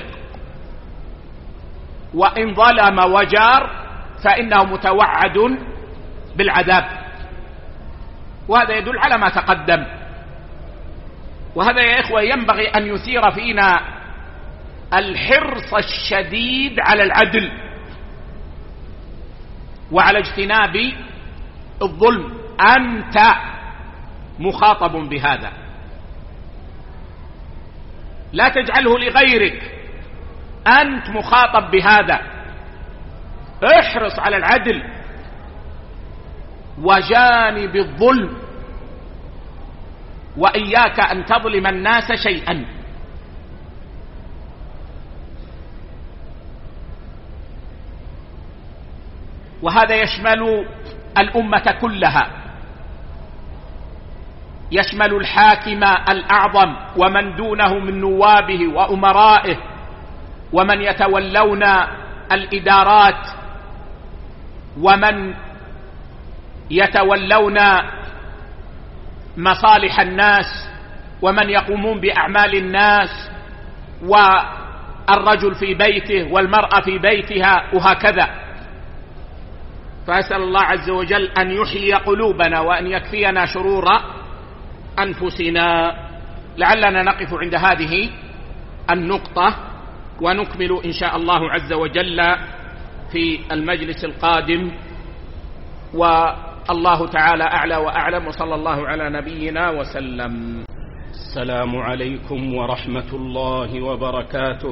[SPEAKER 1] وإن ظلم وجار فإنه متوعد بالعذاب. وهذا يدل على ما تقدم. وهذا يا إخوة ينبغي أن يثير فينا الحرص الشديد على العدل وعلى اجتناب الظلم. أنت مخاطب بهذا، لا تجعله لغيرك، أنت مخاطب بهذا. احرص على العدل وجانب الظلم، وإياك أن تظلم الناس شيئا. وهذا يشمل الأمة كلها، يشمل الحاكم الأعظم ومن دونه من نوابه وأمرائه ومن يتولون الإدارات ومن يتولون مصالح الناس ومن يقومون بأعمال الناس، والرجل في بيته والمرأة في بيتها، وهكذا. فأسأل الله عز وجل أن يحيي قلوبنا وأن يكفينا شرور أنفسنا. لعلنا نقف عند هذه النقطة ونكمل إن شاء الله عز وجل في المجلس القادم. والله تعالى أعلى وأعلم، وصلى الله على نبينا وسلم. السلام عليكم ورحمة الله وبركاته.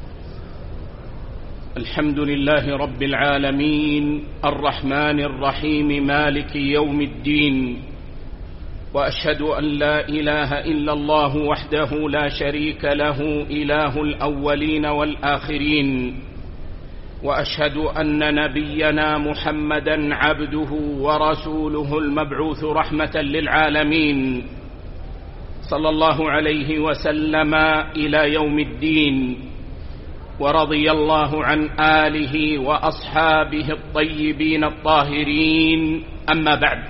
[SPEAKER 1] الحمد لله رب العالمين الرحمن الرحيم مالك يوم الدين، وأشهد أن لا إله إلا الله وحده لا شريك له إله الأولين والآخرين، وأشهد أن نبينا محمدا عبده ورسوله المبعوث رحمة للعالمين، صلى الله عليه وسلم إلى يوم الدين. ورضي الله عن آله وأصحابه الطيبين الطاهرين. أما بعد،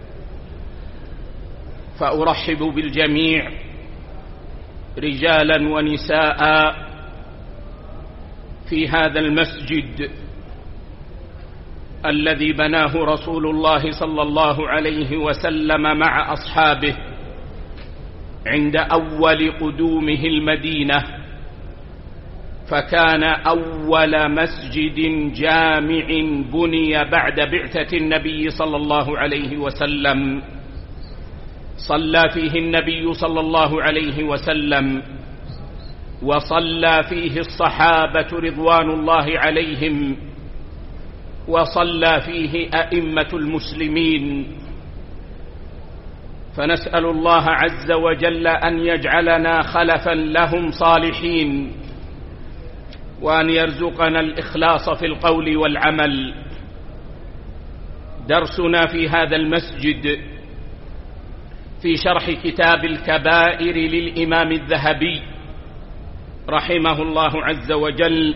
[SPEAKER 1] فأرحب بالجميع رجالا ونساء في هذا المسجد الذي بناه رسول الله صلى الله عليه وسلم مع أصحابه عند أول قدومه المدينة، فكان أول مسجد جامع بني بعد بعثة النبي صلى الله عليه وسلم، صلى فيه النبي صلى الله عليه وسلم، وصلى فيه الصحابة رضوان الله عليهم، وصلى فيه أئمة المسلمين. فنسأل الله عز وجل أن يجعلنا خلفا لهم صالحين، وأن يرزقنا الإخلاص في القول والعمل. درسنا في هذا المسجد في شرح كتاب الكبائر للإمام الذهبي رحمه الله عز وجل،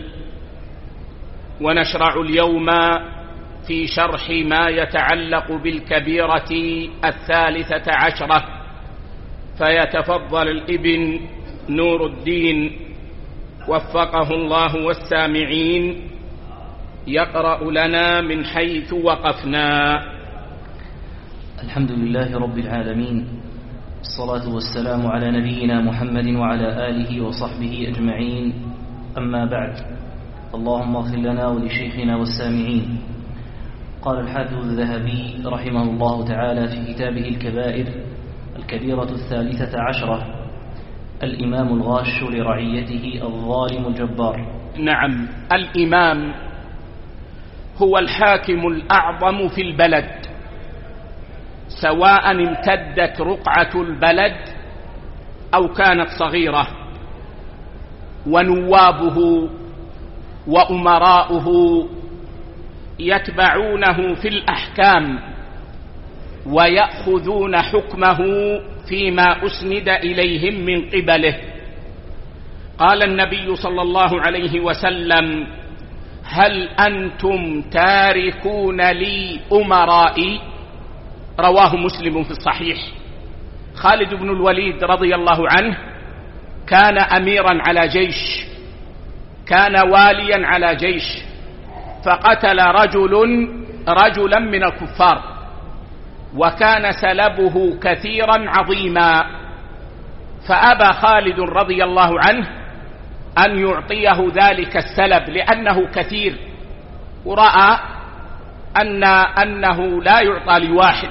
[SPEAKER 1] ونشرع اليوم في شرح ما يتعلق بالكبيرة 13، فيتفضل الابن نور الدين وفقه الله والسامعين يقرأ لنا من حيث وقفنا.
[SPEAKER 2] الحمد لله رب العالمين، الصلاة والسلام على نبينا محمد وعلى آله وصحبه أجمعين. أما بعد، اللهم اغفر لنا ولشيخنا والسامعين. قال الحافظ الذهبي رحمه الله تعالى في كتابه الكبائر: الكبيرة 13، الإمام الغاش لرعيته الظالم الجبار.
[SPEAKER 1] نعم، الإمام هو الحاكم الأعظم في البلد، سواء امتدت رقعة البلد أو كانت صغيرة، ونوابه وأمراؤه يتبعونه في الأحكام ويأخذون حكمه فيما أسند إليهم من قبله، قال النبي صلى الله عليه وسلم: هل أنتم تاركون لي أمرائي؟ رواه مسلم في الصحيح. خالد بن الوليد رضي الله عنه كان أميرا على جيش، كان واليا على جيش، فقتل رجلا من الكفار، وكان سلبه كثيرا عظيما، فأبى خالد رضي الله عنه أن يعطيه ذلك السلب لأنه كثير، ورأى أنه لا يعطى لواحد،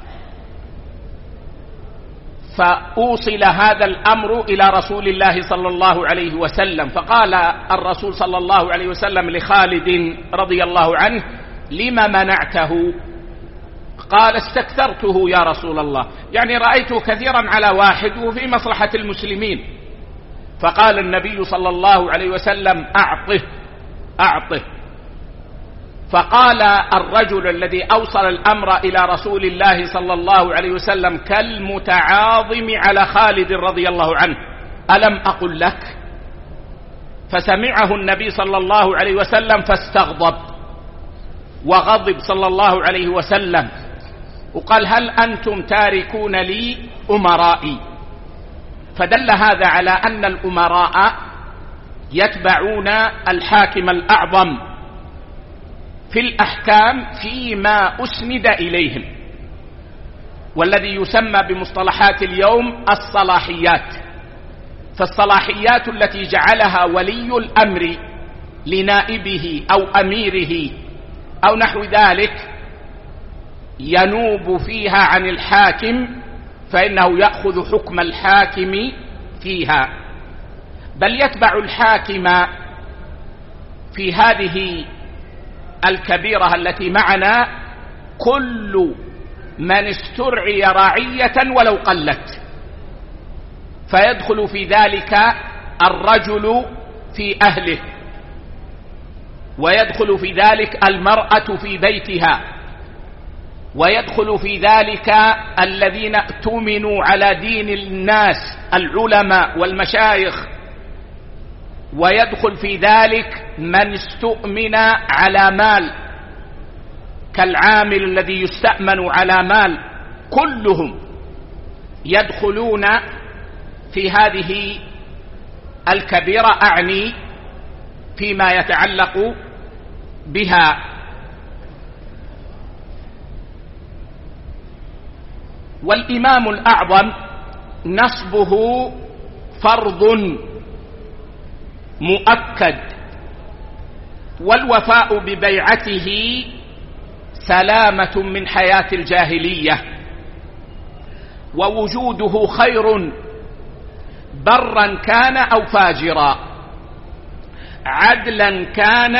[SPEAKER 1] فأوصل هذا الأمر إلى رسول الله صلى الله عليه وسلم، فقال الرسول صلى الله عليه وسلم لخالد رضي الله عنه: لم منعته؟ قال: استكثرته يا رسول الله، يعني رأيته كثيرا على واحد وفي مصلحة المسلمين. فقال النبي صلى الله عليه وسلم: أعطه. فقال الرجل الذي أوصل الأمر إلى رسول الله صلى الله عليه وسلم كالمتعاظم على خالد رضي الله عنه: ألم أقل لك؟ فسمعه النبي صلى الله عليه وسلم فاستغضب وغضب صلى الله عليه وسلم، وقال: هل أنتم تاركون لي أمرائي؟ فدل هذا على أن الأمراء يتبعون الحاكم الأعظم في الأحكام فيما أسند إليهم، والذي يسمى بمصطلحات اليوم الصلاحيات. فالصلاحيات التي جعلها ولي الأمر لنائبه أو أميره أو نحو ذلك ينوب فيها عن الحاكم، فإنه يأخذ حكم الحاكم فيها، بل يتبع الحاكم في هذه الكبيرة التي معنا كل من استرعي رعية ولو قلت، فيدخل في ذلك الرجل في أهله، ويدخل في ذلك المرأة في بيتها، ويدخل في ذلك الذين اؤتمنوا على دين الناس العلماء والمشايخ، ويدخل في ذلك من استؤمن على مال كالعامل الذي يستأمن على مال، كلهم يدخلون في هذه الكبيرة، أعني فيما يتعلق بها. والإمام الأعظم نصبه فرض مؤكد، والوفاء ببيعته سلامة من حياة الجاهلية، ووجوده خير برا كان أو فاجرا، عدلا كان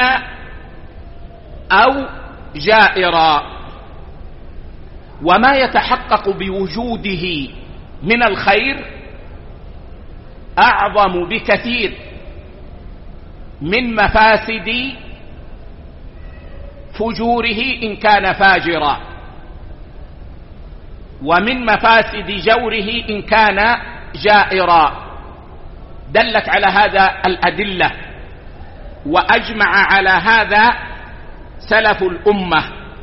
[SPEAKER 1] أو جائرا. وما يتحقق بوجوده من الخير أعظم بكثير من مفاسد فجوره إن كان فاجرا، ومن مفاسد جوره إن كان جائرا. دلت على هذا الأدلة، وأجمع على هذا سلف الأمة.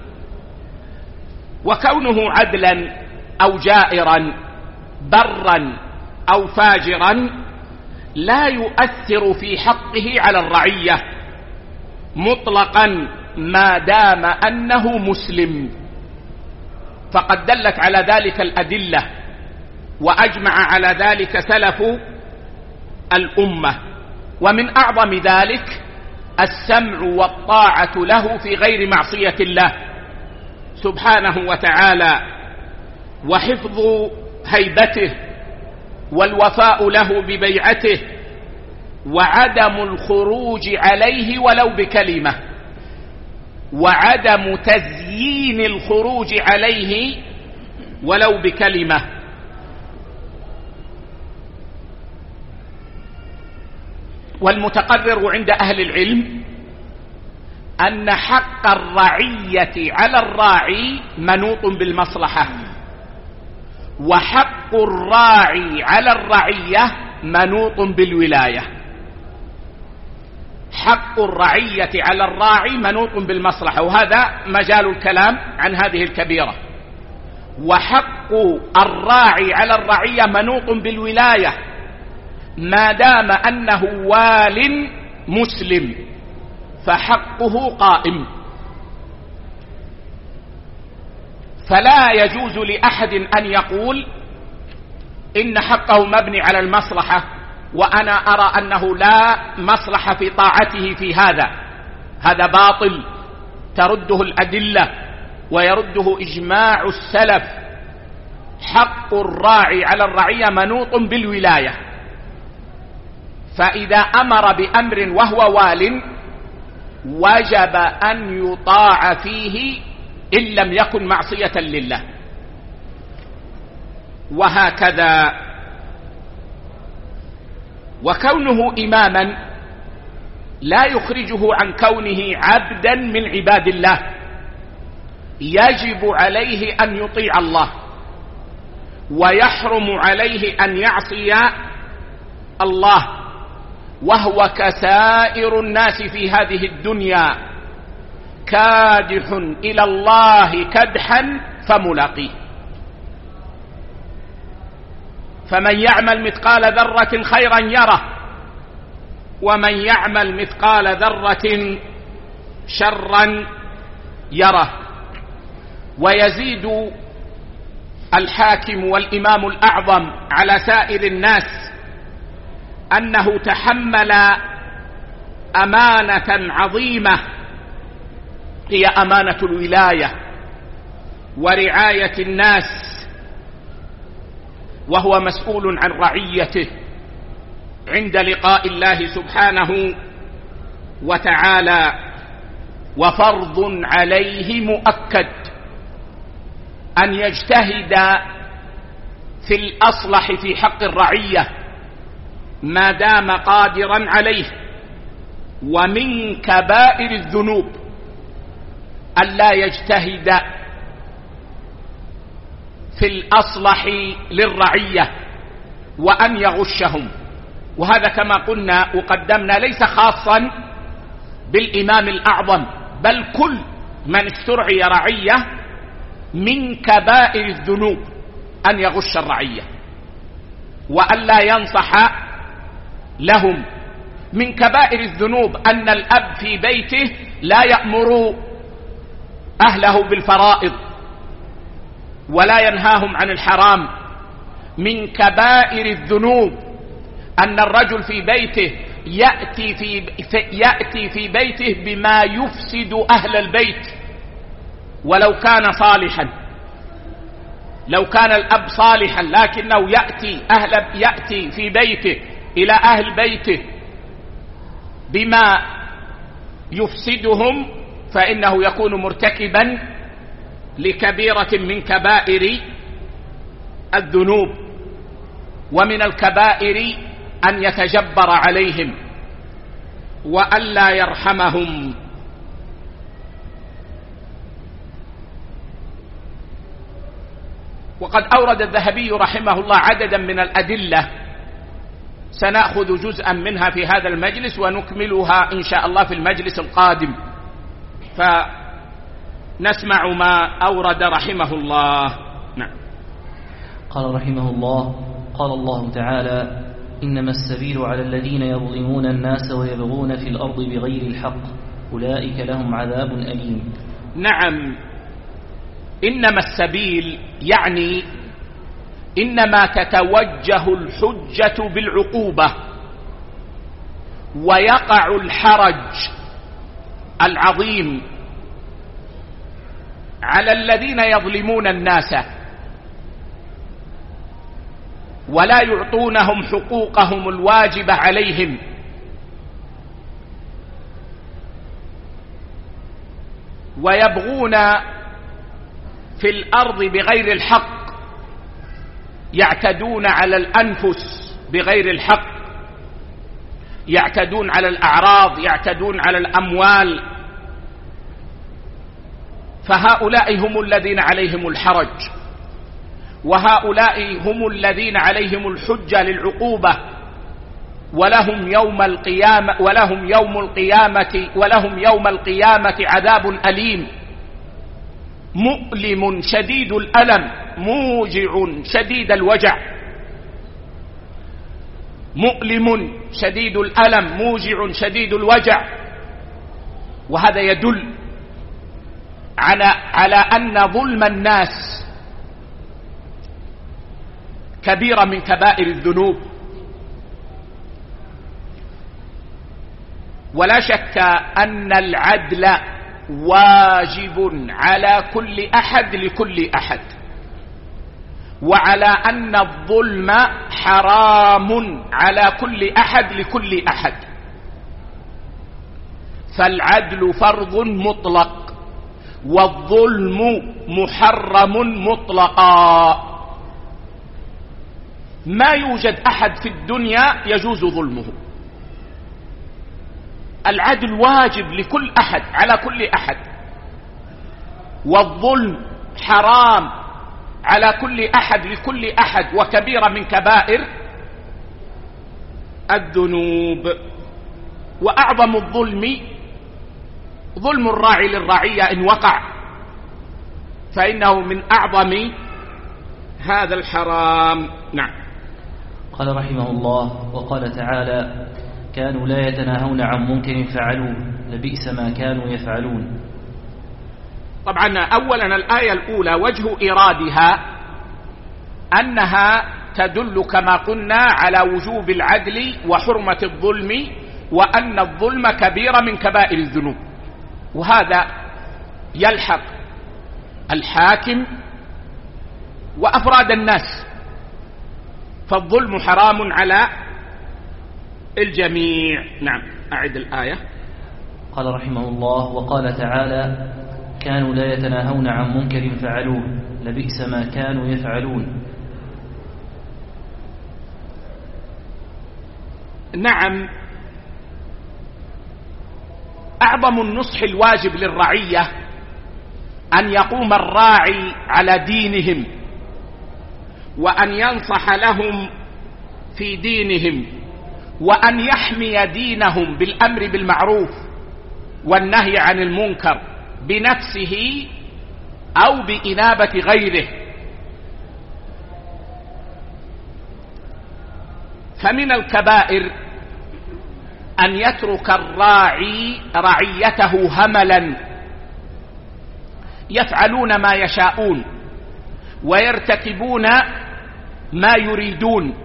[SPEAKER 1] وكونه عدلا أو جائرا، برا أو فاجرا، لا يؤثر في حقه على الرعية مطلقا ما دام أنه مسلم، فقد دلت على ذلك الأدلة، وأجمع على ذلك سلف الأمة. ومن أعظم ذلك السمع والطاعة له في غير معصية الله سبحانه وتعالى، وحفظ هيبته، والوفاء له ببيعته، وعدم الخروج عليه ولو بكلمة، وعدم تزيين الخروج عليه ولو بكلمة. والمتقرر عند أهل العلم أن حق الرعية على الراعي منوط بالمصلحة، وحق الراعي على الرعية منوط بالولاية. حق الرعية على الراعي منوط بالمصلحة، وهذا مجال الكلام عن هذه الكبيرة. وحق الراعي على الرعية منوط بالولاية ما دام أنه وال مسلم فحقه قائم. فلا يجوز لأحد أن يقول إن حقه مبني على المصلحة وأنا أرى أنه لا مصلحة في طاعته في هذا باطل ترده الأدلة ويرده إجماع السلف. حق الراعي على الرعية منوط بالولاية، فإذا أمر بأمر وهو وال وجب أن يطاع فيه إن لم يكن معصية لله. وهكذا. وكونه إماما لا يخرجه عن كونه عبدا من عباد الله، يجب عليه أن يطيع الله ويحرم عليه أن يعصي الله، وهو كسائر الناس في هذه الدنيا كادح إلى الله كدحا فملاقيه. فمن يعمل مثقال ذرة خيرا يره ومن يعمل مثقال ذرة شرا يره. ويزيد الحاكم والإمام الأعظم على سائر الناس أنه تحمل أمانة عظيمة هي أمانة الولاية ورعاية الناس، وهو مسؤول عن رعيته عند لقاء الله سبحانه وتعالى. وفرض عليه مؤكد أن يجتهد في الأصلح في حق الرعية ما دام قادرا عليه. ومن كبائر الذنوب ألا يجتهد في الأصلح للرعية وأن يغشهم. وهذا كما قلنا وقدمنا ليس خاصا بالإمام الأعظم، بل كل من استرعي رعية من كبائر الذنوب أن يغش الرعية وألا ينصح لهم. من كبائر الذنوب أن الأب في بيته لا يأمر أهله بالفرائض ولا ينهاهم عن الحرام. من كبائر الذنوب أن الرجل في بيته يأتي في بيته بما يفسد أهل البيت ولو كان صالحا. لو كان الأب صالحا لكنه يأتي في بيته إلى أهل بيته بما يفسدهم فإنه يكون مرتكبا لكبيرة من كبائر الذنوب. ومن الكبائر أن يتجبر عليهم وألا يرحمهم. وقد أورد الذهبي رحمه الله عددا من الأدلة سنأخذ جزءا منها في هذا المجلس ونكملها إن شاء الله في المجلس القادم، فنسمع ما أورد رحمه الله. نعم.
[SPEAKER 2] قال رحمه الله: قال الله تعالى: إنما السبيل على الذين يظلمون الناس ويبغون في الأرض بغير الحق أولئك لهم عذاب أليم.
[SPEAKER 1] نعم، إنما السبيل يعني إنما تتوجه الحجة بالعقوبة ويقع الحرج العظيم على الذين يظلمون الناس ولا يعطونهم حقوقهم الواجبة عليهم، ويبغون في الأرض بغير الحق، يعتدون على الأنفس بغير الحق، يعتدون على الأعراض، يعتدون على الأموال. فهؤلاء هم الذين عليهم الحرج، وهؤلاء هم الذين عليهم الحجة للعقوبة ولهم يوم القيامة عذاب أليم مؤلم شديد الألم موجع شديد الوجع. مؤلم شديد الألم موجع شديد الوجع. وهذا يدل على أن ظلم الناس كبيرة من كبائر الذنوب. ولا شك أن العدل واجب على كل أحد لكل أحد، وعلى أن الظلم حرام على كل أحد لكل أحد. فالعدل فرض مطلق والظلم محرم مطلقا. ما يوجد أحد في الدنيا يجوز ظلمه. العدل واجب لكل أحد على كل أحد، والظلم حرام على كل أحد لكل أحد، وكبيرة من كبائر الذنوب. وأعظم الظلم ظلم الراعي للرعية إن وقع، فإنه من أعظم هذا الحرام. نعم.
[SPEAKER 2] قال رحمه الله: وقال تعالى: كانوا لا يتناهون عن منكر فعلوه لبئس ما كانوا يفعلون.
[SPEAKER 1] طبعا أولا الآية الأولى وجه إيرادها أنها تدل كما قلنا على وجوب العدل وحرمة الظلم، وأن الظلم كبيرة من كبائر الذنوب، وهذا يلحق الحاكم وأفراد الناس، فالظلم حرام على الجميع. نعم. أعد الآية.
[SPEAKER 2] قال رحمه الله: وقال تعالى: كانوا لا يتناهون عن منكر فعلوه لبئس ما كانوا يفعلون.
[SPEAKER 1] نعم. أعظم النصح الواجب للرعية أن يقوم الراعي على دينهم، وأن ينصح لهم في دينهم، وأن يحمي دينهم بالأمر بالمعروف والنهي عن المنكر بنفسه أو بإنابة غيره. فمن الكبائر أن يترك الراعي رعيته هملا يفعلون ما يشاءون ويرتكبون ما يريدون،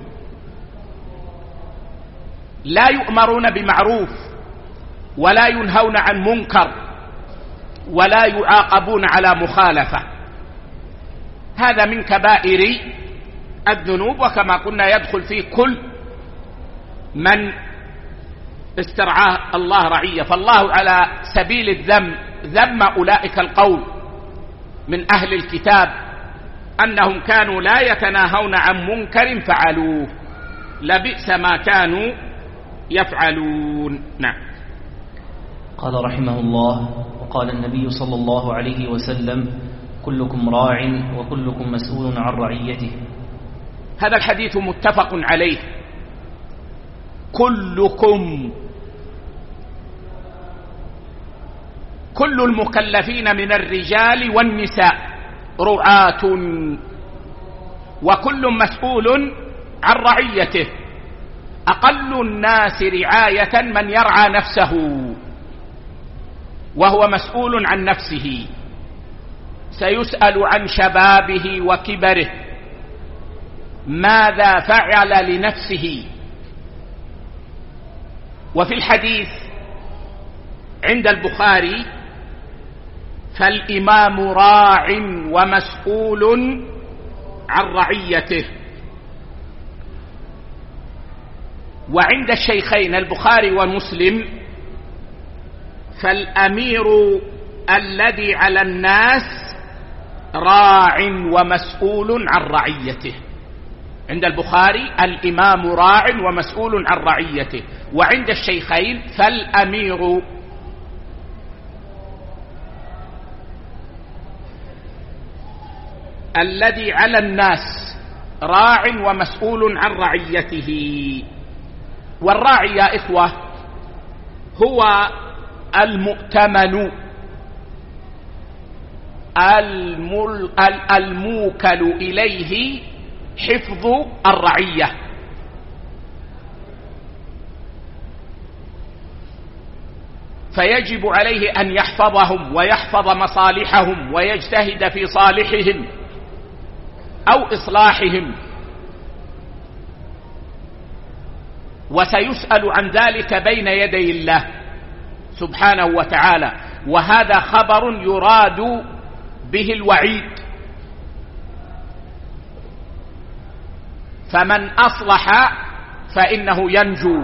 [SPEAKER 1] لا يؤمرون بمعروف ولا ينهون عن منكر ولا يعاقبون على مخالفة. هذا من كبائر الذنوب، وكما قلنا يدخل فيه كل من استرعاه الله رعية. فالله على سبيل الذم ذم أولئك القوم من أهل الكتاب أنهم كانوا لا يتناهون عن منكر فعلوه لبئس ما كانوا يفعلون. نعم.
[SPEAKER 2] قال رحمه الله: وقال النبي صلى الله عليه وسلم: كلكم راع وكلكم مسؤول عن رعيته.
[SPEAKER 1] هذا الحديث متفق عليه. كلكم، كل المكلفين من الرجال والنساء رعاة، وكل مسؤول عن رعيته. أقل الناس رعاية من يرعى نفسه وهو مسؤول عن نفسه، سيسأل عن شبابه وكبره ماذا فعل لنفسه. وفي الحديث عند البخاري: فالإمام راع ومسؤول عن رعيته. وعند الشيخين البخاري ومسلم: فالأمير الذي على الناس راع ومسؤول عن رعيته. عند البخاري: الإمام راع ومسؤول عن رعيته. وعند الشيخين: فالأمير الذي على الناس راع ومسؤول عن رعيته. والراعي يا إخوة هو المؤتمن الموكل إليه حفظ الرعية، فيجب عليه أن يحفظهم ويحفظ مصالحهم ويجتهد في صالحهم أو إصلاحهم، وسيسأل عن ذلك بين يدي الله سبحانه وتعالى. وهذا خبر يراد به الوعيد، فمن أصلح فإنه ينجو،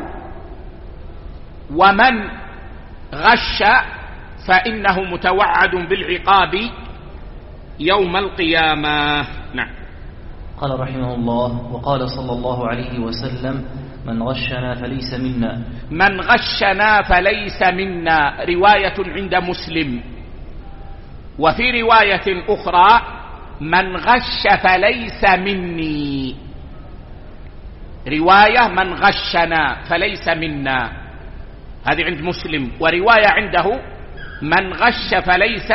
[SPEAKER 1] ومن غش فإنه متوعد بالعقاب يوم القيامة. نعم.
[SPEAKER 2] قال رحمه الله: وقال صلى الله عليه وسلم: من غشنا فليس منا.
[SPEAKER 1] من غشنا فليس منا، رواية عند مسلم. وفي رواية أخرى: من غش فليس مني. رواية: من غشنا فليس منا، هذه عند مسلم. ورواية عنده: من غش فليس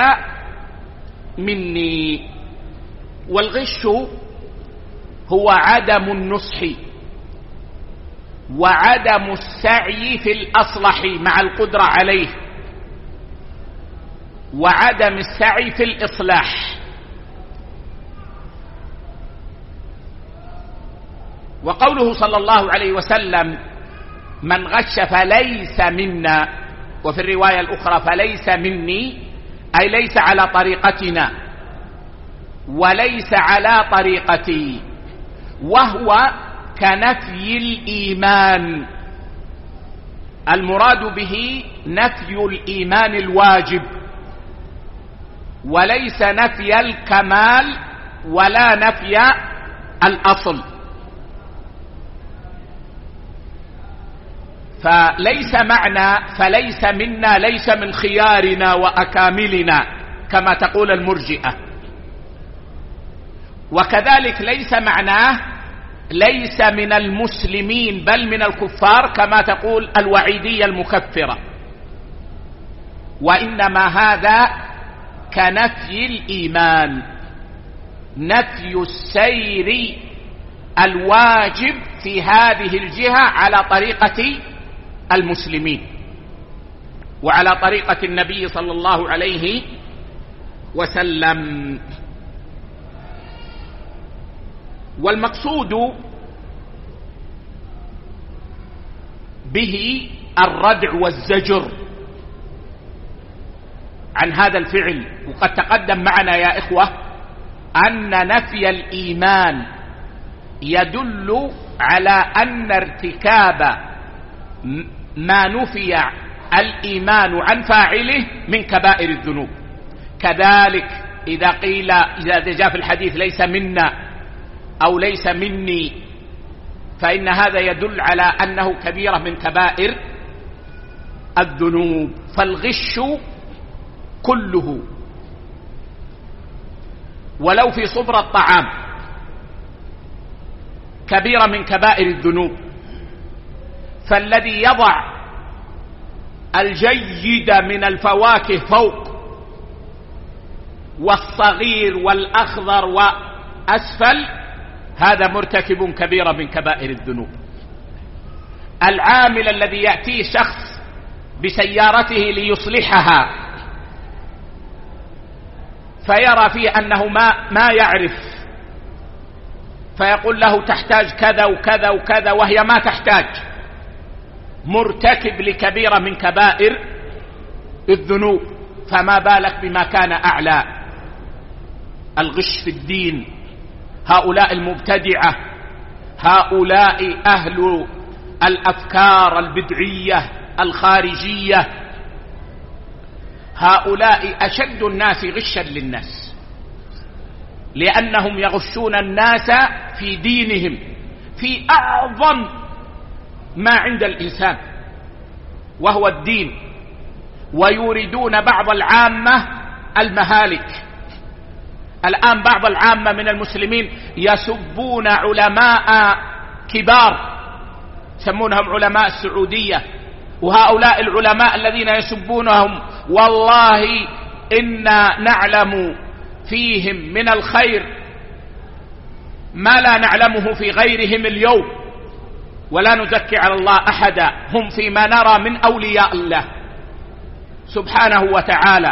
[SPEAKER 1] مني. والغش هو عدم النصح وعدم السعي في الأصلح مع القدرة عليه، وعدم السعي في الإصلاح. وقوله صلى الله عليه وسلم: من غش فليس منا، وفي الرواية الأخرى: فليس مني، أي ليس على طريقتنا وليس على طريقتي، وهو كنفي الإيمان. المراد به نفي الإيمان الواجب، وليس نفي الكمال ولا نفي الأصل. فليس معنى فليس منا ليس من خيارنا وأكاملنا كما تقول المرجئة، وكذلك ليس معناه ليس من المسلمين بل من الكفار كما تقول الوعيدية المكفرة، وإنما هذا كنفي الإيمان، نفي السير الواجب في هذه الجهة على طريقة المسلمين وعلى طريقة النبي صلى الله عليه وسلم. والمقصود به الردع والزجر عن هذا الفعل. وقد تقدم معنا يا إخوة أن نفي الإيمان يدل على أن ارتكاب ما نفي الإيمان عن فاعله من كبائر الذنوب. كذلك إذا قيل إذا جاء في الحديث ليس منا أو ليس مني، فإن هذا يدل على أنه كبيرة من كبائر الذنوب. فالغش كله ولو في صبر الطعام كبيرة من كبائر الذنوب. فالذي يضع الجيد من الفواكه فوق والصغير والأخضر وأسفل هذا مرتكب كبيرة من كبائر الذنوب. العامل الذي يأتيه شخص بسيارته ليصلحها فيرى فيه أنه ما يعرف، فيقول له تحتاج كذا وكذا وكذا وهي ما تحتاج، مرتكب لكبيرة من كبائر الذنوب. فما بالك بما كان أعلى؟ الغش في الدين. هؤلاء المبتدعة، هؤلاء أهل الأفكار البدعية الخارجية، هؤلاء أشد الناس غشا للناس، لأنهم يغشون الناس في دينهم، في أعظم ما عند الإنسان وهو الدين، ويريدون بعض العامة المهالك. الآن بعض العامة من المسلمين يسبون علماء كبار يسمونهم علماء السعودية، وهؤلاء العلماء الذين يسبونهم والله إنا نعلم فيهم من الخير ما لا نعلمه في غيرهم اليوم، ولا نزكي على الله أحدا، هم فيما نرى من أولياء الله سبحانه وتعالى.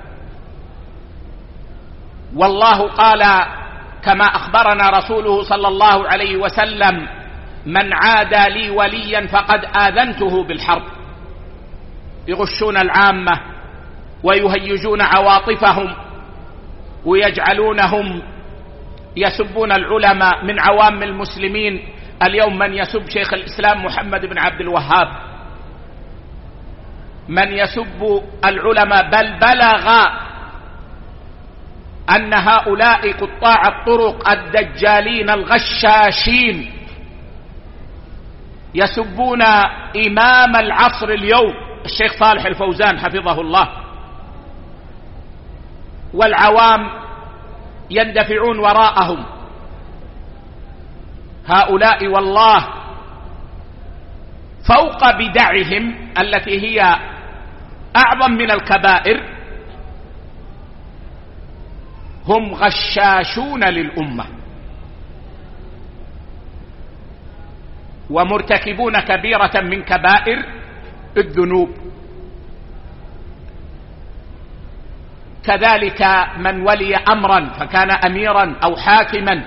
[SPEAKER 1] والله قال كما أخبرنا رسوله صلى الله عليه وسلم: من عادى لي وليا فقد آذنته بالحرب. يغشون العامة ويهيجون عواطفهم ويجعلونهم يسبون العلماء من عوام المسلمين. اليوم من يسب شيخ الإسلام محمد بن عبد الوهاب، من يسب العلماء، بل بلغ أن هؤلاء قطاع الطرق الدجالين الغشاشين يسبون إمام العصر اليوم الشيخ صالح الفوزان حفظه الله، والعوام يندفعون وراءهم. هؤلاء والله فوق بدعهم التي هي أعظم من الكبائر هم غشاشون للأمة ومرتكبون كبيرة من كبائر الذنوب. كذلك من ولي أمرا فكان أميرا أو حاكما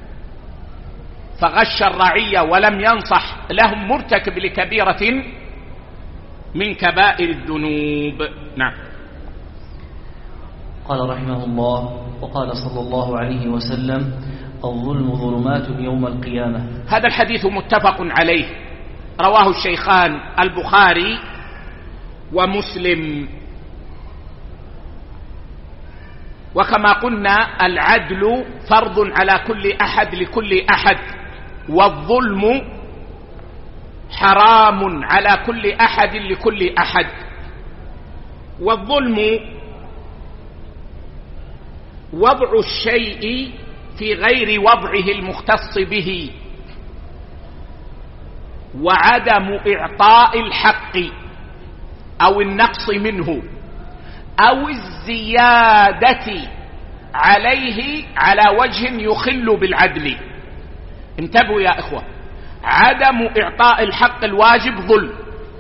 [SPEAKER 1] فغش الرعية ولم ينصح لهم مرتكب لكبيرة من كبائر الذنوب. نعم.
[SPEAKER 2] قال رحمه الله: وقال صلى الله عليه وسلم: الظلم ظلمات يوم القيامة.
[SPEAKER 1] هذا الحديث متفق عليه، رواه الشيخان البخاري ومسلم. وكما قلنا العدل فرض على كل أحد لكل أحد، والظلم حرام على كل أحد لكل أحد. والظلم وضع الشيء في غير وضعه المختص به، وعدم إعطاء الحق أو النقص منه أو الزيادة عليه على وجه يخل بالعدل. انتبهوا يا إخوة، عدم إعطاء الحق الواجب ظلم،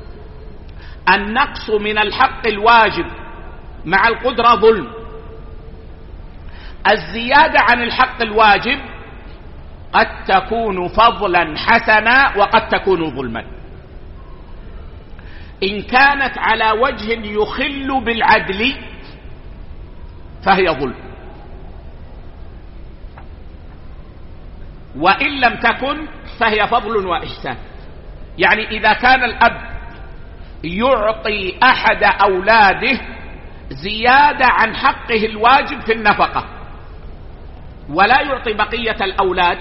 [SPEAKER 1] النقص من الحق الواجب مع القدرة ظلم، الزيادة عن الحق الواجب قد تكون فضلا حسنا وقد تكون ظلما. إن كانت على وجه يخل بالعدل فهي ظلم، وإن لم تكن فهي فضل وإحسان. يعني إذا كان الأب يعطي أحد أولاده زيادة عن حقه الواجب في النفقة ولا يعطي بقية الأولاد،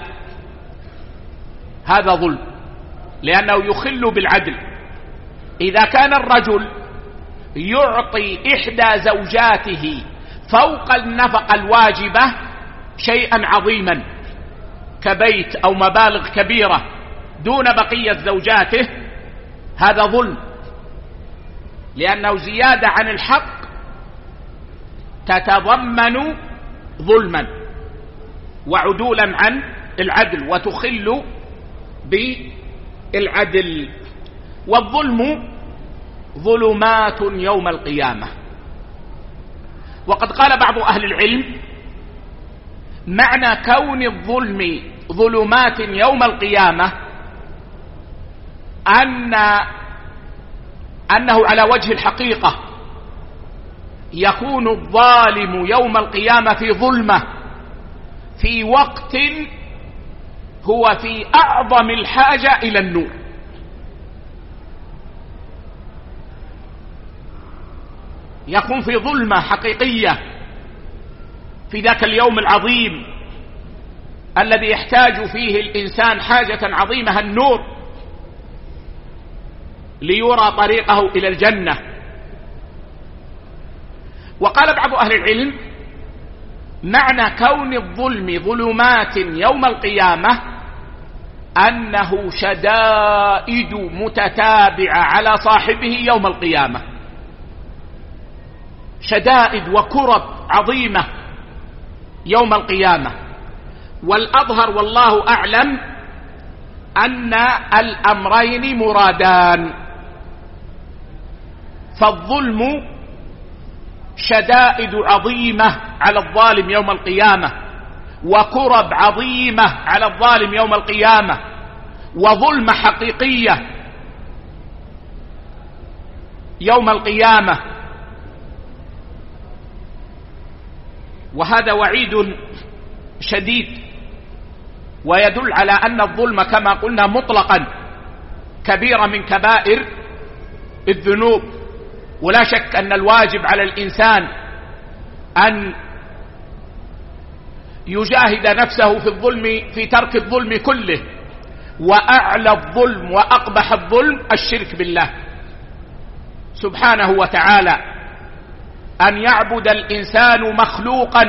[SPEAKER 1] هذا ظلم لأنه يخل بالعدل. إذا كان الرجل يعطي إحدى زوجاته فوق النفقة الواجبة شيئا عظيما كبيت أو مبالغ كبيرة دون بقية زوجاته، هذا ظلم، لأنه زيادة عن الحق تتضمن ظلما وعدولا عن العدل وتخل بالعدل. والظلم ظلمات يوم القيامة. وقد قال بعض أهل العلم معنى كون الظلم ظلمات يوم القيامة أنه على وجه الحقيقة يكون الظالم يوم القيامة في ظلمة في وقت هو في أعظم الحاجة إلى النور. يكون في ظلمة حقيقية في ذاك اليوم العظيم الذي يحتاج فيه الإنسان حاجة عظيمة النور ليرى طريقه إلى الجنة. وقال بعض أهل العلم معنى كون الظلم ظلمات يوم القيامة أنه شدائد متتابعة على صاحبه يوم القيامة، شدائد وكرب عظيمة يوم القيامة. والأظهر والله أعلم أن الأمرين مرادان، فالظلم شدائد عظيمة على الظالم يوم القيامة، وكرب عظيمة على الظالم يوم القيامة، وظلمة حقيقية يوم القيامة. وهذا وعيد شديد، ويدل على أن الظلم كما قلنا مطلقا كبيرة من كبائر الذنوب. ولا شك أن الواجب على الإنسان أن يجاهد نفسه في الظلم، في ترك الظلم كله. وأعلى الظلم وأقبح الظلم الشرك بالله سبحانه وتعالى، أن يعبد الإنسان مخلوقا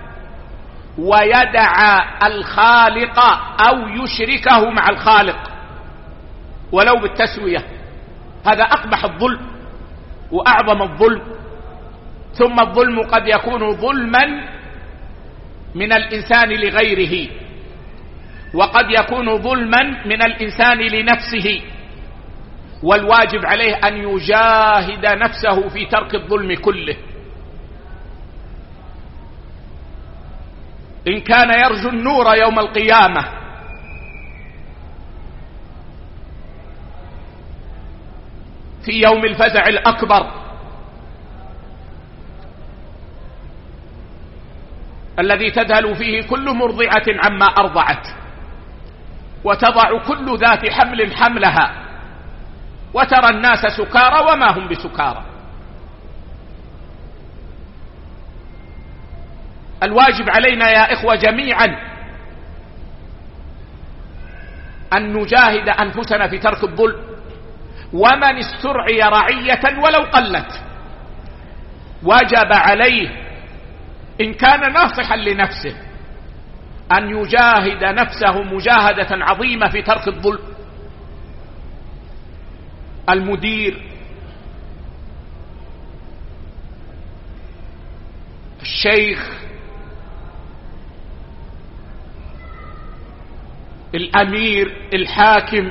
[SPEAKER 1] ويدع الخالق أو يشركه مع الخالق ولو بالتسوية، هذا أقبح الظلم وأعظم الظلم. ثم الظلم قد يكون ظلما من الإنسان لغيره، وقد يكون ظلما من الإنسان لنفسه، والواجب عليه أن يجاهد نفسه في ترك الظلم كله إن كان يرجو النور يوم القيامة. في يوم الفزع الأكبر الذي تذهل فيه كل مرضعة عما أرضعت، وتضع كل ذات حمل حملها، وترى الناس سكارى وما هم بسكارى. الواجب علينا يا إخوة جميعا أن نجاهد أنفسنا في ترك الظلم، ومن استرعي رعية ولو قلت وجب عليه إن كان ناصحا لنفسه أن يجاهد نفسه مجاهدة عظيمة في ترك الظلم. المدير، الشيخ، الأمير، الحاكم،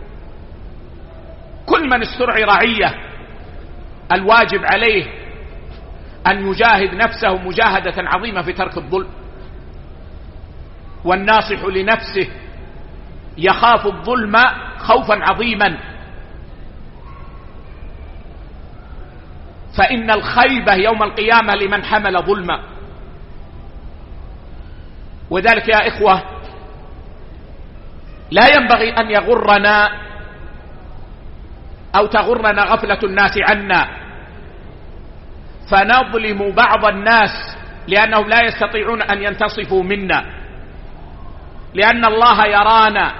[SPEAKER 1] كل من استرعي رعية الواجب عليه أن يجاهد نفسه مجاهدة عظيمة في ترك الظلم. والناصح لنفسه يخاف الظلم خوفا عظيما، فإن الخيبة يوم القيامة لمن حمل ظلما. وذلك يا إخوة لا ينبغي أن يغرنا أو تغرنا غفلة الناس عنا فنظلم بعض الناس لأنهم لا يستطيعون أن ينتصفوا منا، لأن الله يرانا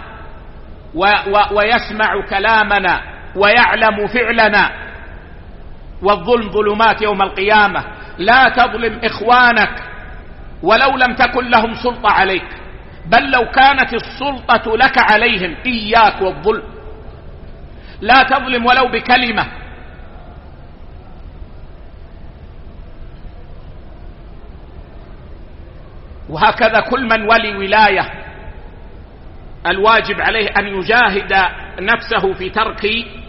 [SPEAKER 1] ويسمع كلامنا ويعلم فعلنا. والظلم ظلمات يوم القيامة. لا تظلم إخوانك ولو لم تكن لهم سلطة عليك، بل لو كانت السلطة لك عليهم، إياك والظلم. لا تظلم ولو بكلمة. وهكذا كل من ولي ولاية الواجب عليه أن يجاهد نفسه في ترك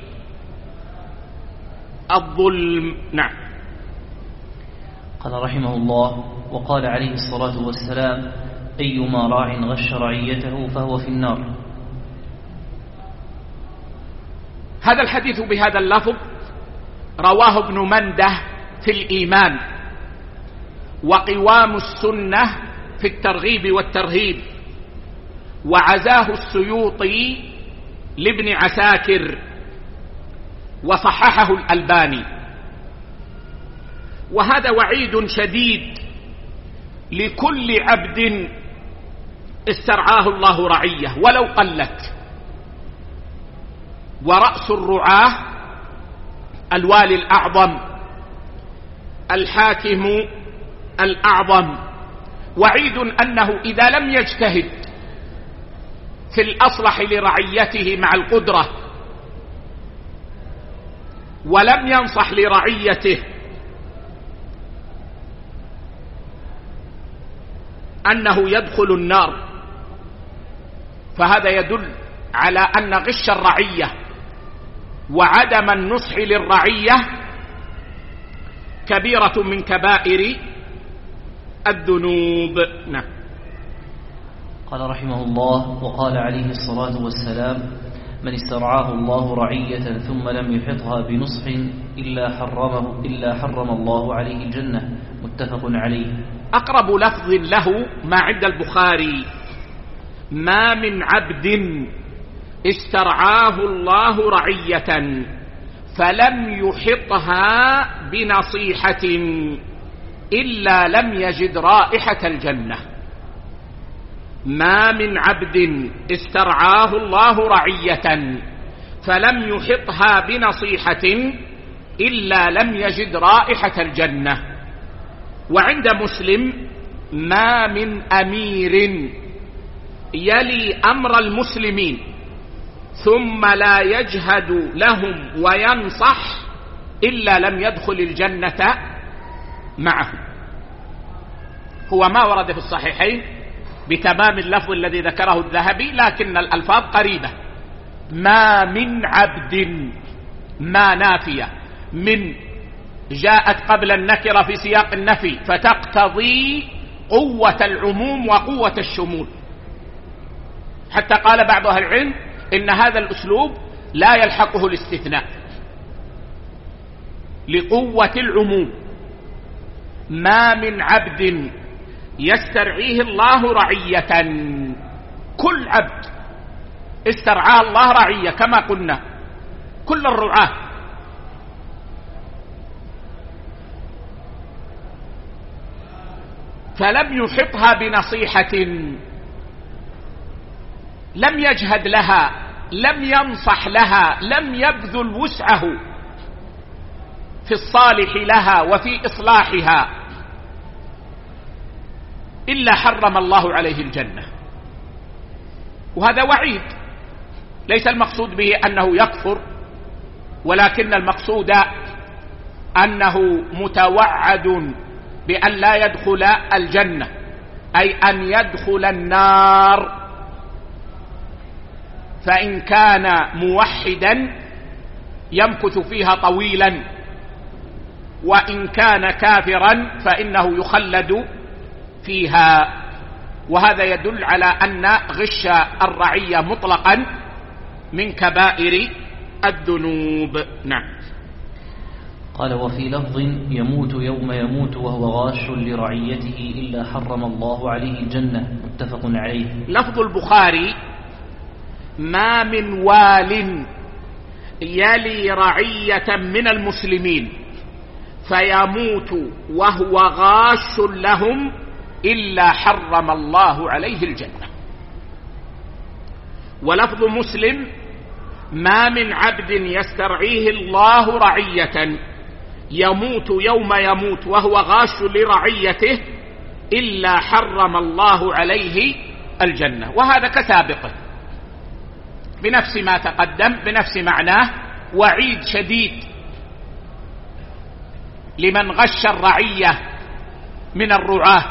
[SPEAKER 1] الظلم. نعم.
[SPEAKER 2] قال رحمه الله: وقال عليه الصلاة والسلام: أيما راع غش رعيته فهو في النار.
[SPEAKER 1] هذا الحديث بهذا اللفظ رواه ابن منده في الإيمان، وقوام السنة في الترغيب والترهيب، وعزاه السيوطي لابن عساكر، وصححه الألباني. وهذا وعيد شديد لكل عبد استرعاه الله رعية ولو قلت. ورأس الرعاة الوالي الأعظم الحاكم الأعظم. وعيد أنه إذا لم يجتهد في الأصلح لرعيته مع القدرة، ولم ينصح لرعيته أنه يدخل النار، فهذا يدل على أن غش الرعية وعدم النصح للرعية كبيرة من كبائر الذنوب. نعم.
[SPEAKER 2] قال رحمه الله: وقال عليه الصلاة والسلام: من استرعاه الله رعية ثم لم يحطها بنصح إلا حرم الله عليه الجنة. متفق عليه.
[SPEAKER 1] أقرب لفظ له ما عند البخاري: ما من عبد استرعاه الله رعية فلم يحطها بنصيحة إلا لم يجد رائحة الجنة. ما من عبد استرعاه الله رعية فلم يحطها بنصيحة إلا لم يجد رائحة الجنة. وعند مسلم: ما من أمير يلي أمر المسلمين ثم لا يجهد لهم وينصح إلا لم يدخل الجنة معه. هو ما ورد في الصحيحين بتمام اللفظ الذي ذكره الذهبي، لكن الألفاظ قريبة. ما من عبد، ما نافية، من جاءت قبل النكرة في سياق النفي فتقتضي قوة العموم وقوة الشمول، حتى قال بعض أهل العلم إن هذا الأسلوب لا يلحقه الاستثناء لقوة العموم. ما من عبد يسترعيه الله رعية، كل عبد استرعاه الله رعية كما قلنا، كل الرعاة، فلم يحطها بنصيحة، لم يجهد لها، لم ينصح لها، لم يبذل وسعه في الصالح لها وفي إصلاحها، إلا حرم الله عليه الجنة. وهذا وعيد، ليس المقصود به أنه يكفر، ولكن المقصود أنه متوعد بأن لا يدخل الجنة، أي أن يدخل النار. فإن كان موحدا يمكث فيها طويلا، وإن كان كافرا فإنه يخلد فيها. وهذا يدل على أن غش الرعية مطلقا من كبائر الذنوب. نعم.
[SPEAKER 2] قال: وفي لفظ: يموت يوم يموت وهو غاش لرعيته إلا حرم الله عليه الجنة. متفق عليه.
[SPEAKER 1] لفظ البخاري: ما من وال يلي رعية من المسلمين فيموت وهو غاش لهم إلا حرم الله عليه الجنة. ولفظ مسلم: ما من عبد يسترعيه الله رعية يموت يوم يموت وهو غاش لرعيته إلا حرم الله عليه الجنة. وهذا كسابقه بنفس ما تقدم، بنفس معناه، وعيد شديد لمن غش الرعية من الرعاة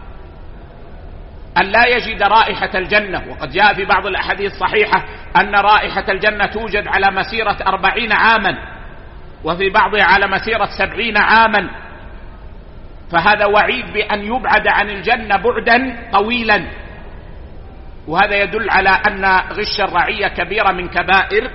[SPEAKER 1] أن لا يجد رائحة الجنة. وقد جاء في بعض الأحاديث الصحيحة أن رائحة الجنة توجد على مسيرة 40 عاما، وفي بعضها على مسيرة 70 عاما. فهذا وعيد بأن يبعد عن الجنة بعدا طويلا، وهذا يدل على أن غش الرعية كبيرة من كبائر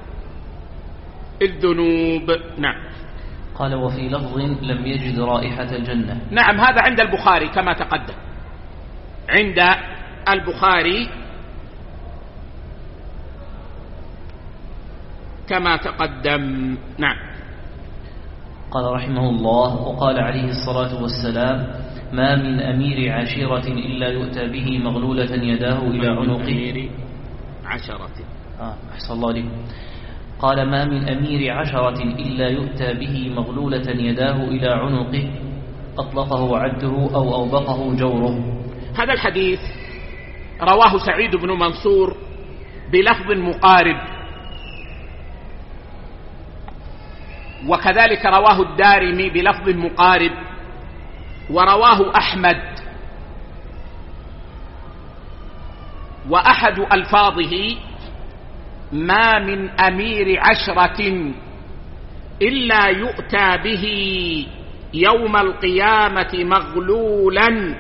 [SPEAKER 1] الذنوب. نعم.
[SPEAKER 2] قال: وفي لفظ: لم يجد رائحة الجنة.
[SPEAKER 1] نعم، هذا عند البخاري كما تقدم، عند البخاري كما تقدم. نعم.
[SPEAKER 2] قال رحمه الله: وقال عليه الصلاة والسلام: ما من أمير عشيرة إلا يؤتى به مغلولة يداه إلى عنقه. أحسن الله عليكم. قال: ما من أمير عشرة إلا يؤتى به مغلولة يداه إلى عنقه أطلقه عده أو أوبقه جوره.
[SPEAKER 1] هذا الحديث رواه سعيد بن منصور بلفظ مقارب، وكذلك رواه الدارمي بلفظ مقارب، ورواه أحمد. وأحد ألفاظه: ما من أمير 10 إلا يؤتى به يوم القيامة مغلولا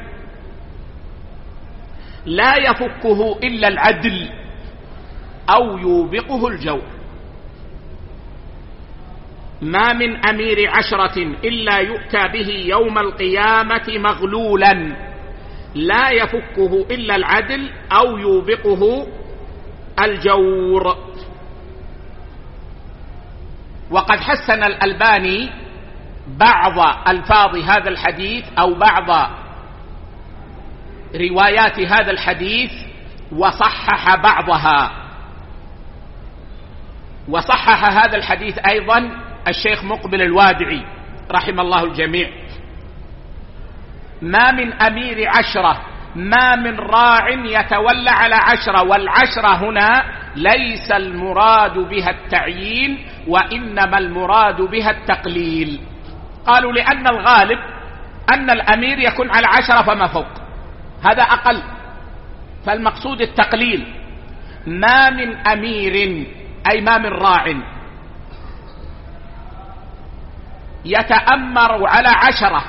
[SPEAKER 1] لا يفكه إلا العدل أو يوبقه الجور. ما من أمير 10 إلا يؤتى به يوم القيامة مغلولا لا يفكه إلا العدل أو يوبقه الجور. وقد حسن الألباني بعض ألفاظ هذا الحديث أو بعض روايات هذا الحديث وصحح بعضها. وصحح هذا الحديث أيضا الشيخ مقبل الوادعي رحم الله الجميع. ما من أمير 10، ما من راع يتولى على 10، والعشرة هنا ليس المراد بها التعيين وإنما المراد بها التقليل. قالوا لأن الغالب أن الأمير يكون على 10 فما فوق، هذا أقل، فالمقصود التقليل. ما من أمير أي ما من راع يتأمر على 10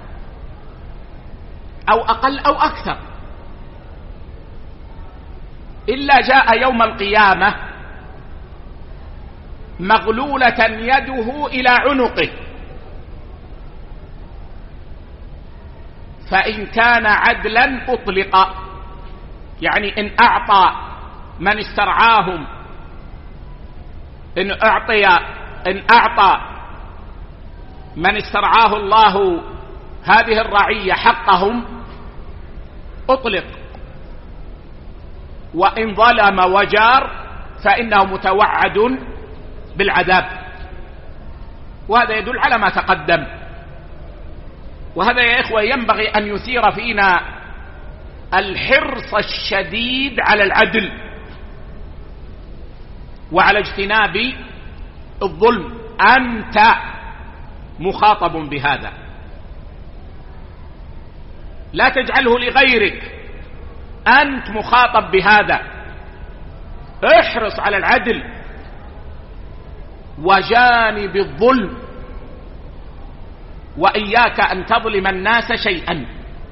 [SPEAKER 1] أو أقل أو أكثر إلا جاء يوم القيامة مغلولة يده إلى عنقه، فإن كان عدلا أطلق، يعني إن أعطى من استرعاهم، إن أعطى من استرعاه الله هذه الرعية حقهم أطلق، وإن ظلم وجار فإنه متوعد بالعذاب. وهذا يدل على ما تقدم. وهذا يا إخوة ينبغي أن يثير فينا الحرص الشديد على العدل وعلى اجتناب الظلم. أنت مخاطب بهذا، لا تجعله لغيرك، أنت مخاطب بهذا. احرص على العدل وجانب الظلم، وإياك أن تظلم الناس شيئا.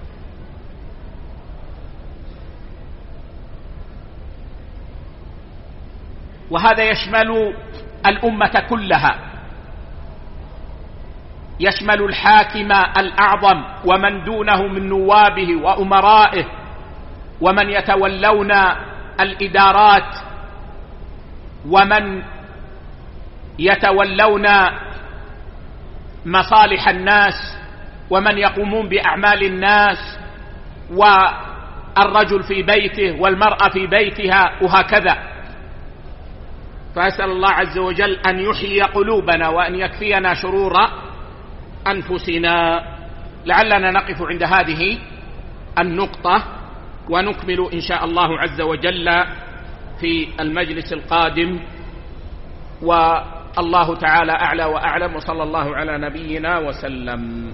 [SPEAKER 1] وهذا يشمل الأمة كلها، يشمل الحاكم الأعظم ومن دونه من نوابه وأمرائه ومن يتولون الإدارات ومن يتولون مصالح الناس ومن يقومون بأعمال الناس، والرجل في بيته والمرأة في بيتها وهكذا. فأسأل الله عز وجل أن يحيي قلوبنا وأن يكفينا شرور أنفسنا. لعلنا نقف عند هذه النقطة ونكمل إن شاء الله عز وجل في المجلس القادم. والله تعالى أعلى وأعلم، وصلى الله على نبينا وسلم.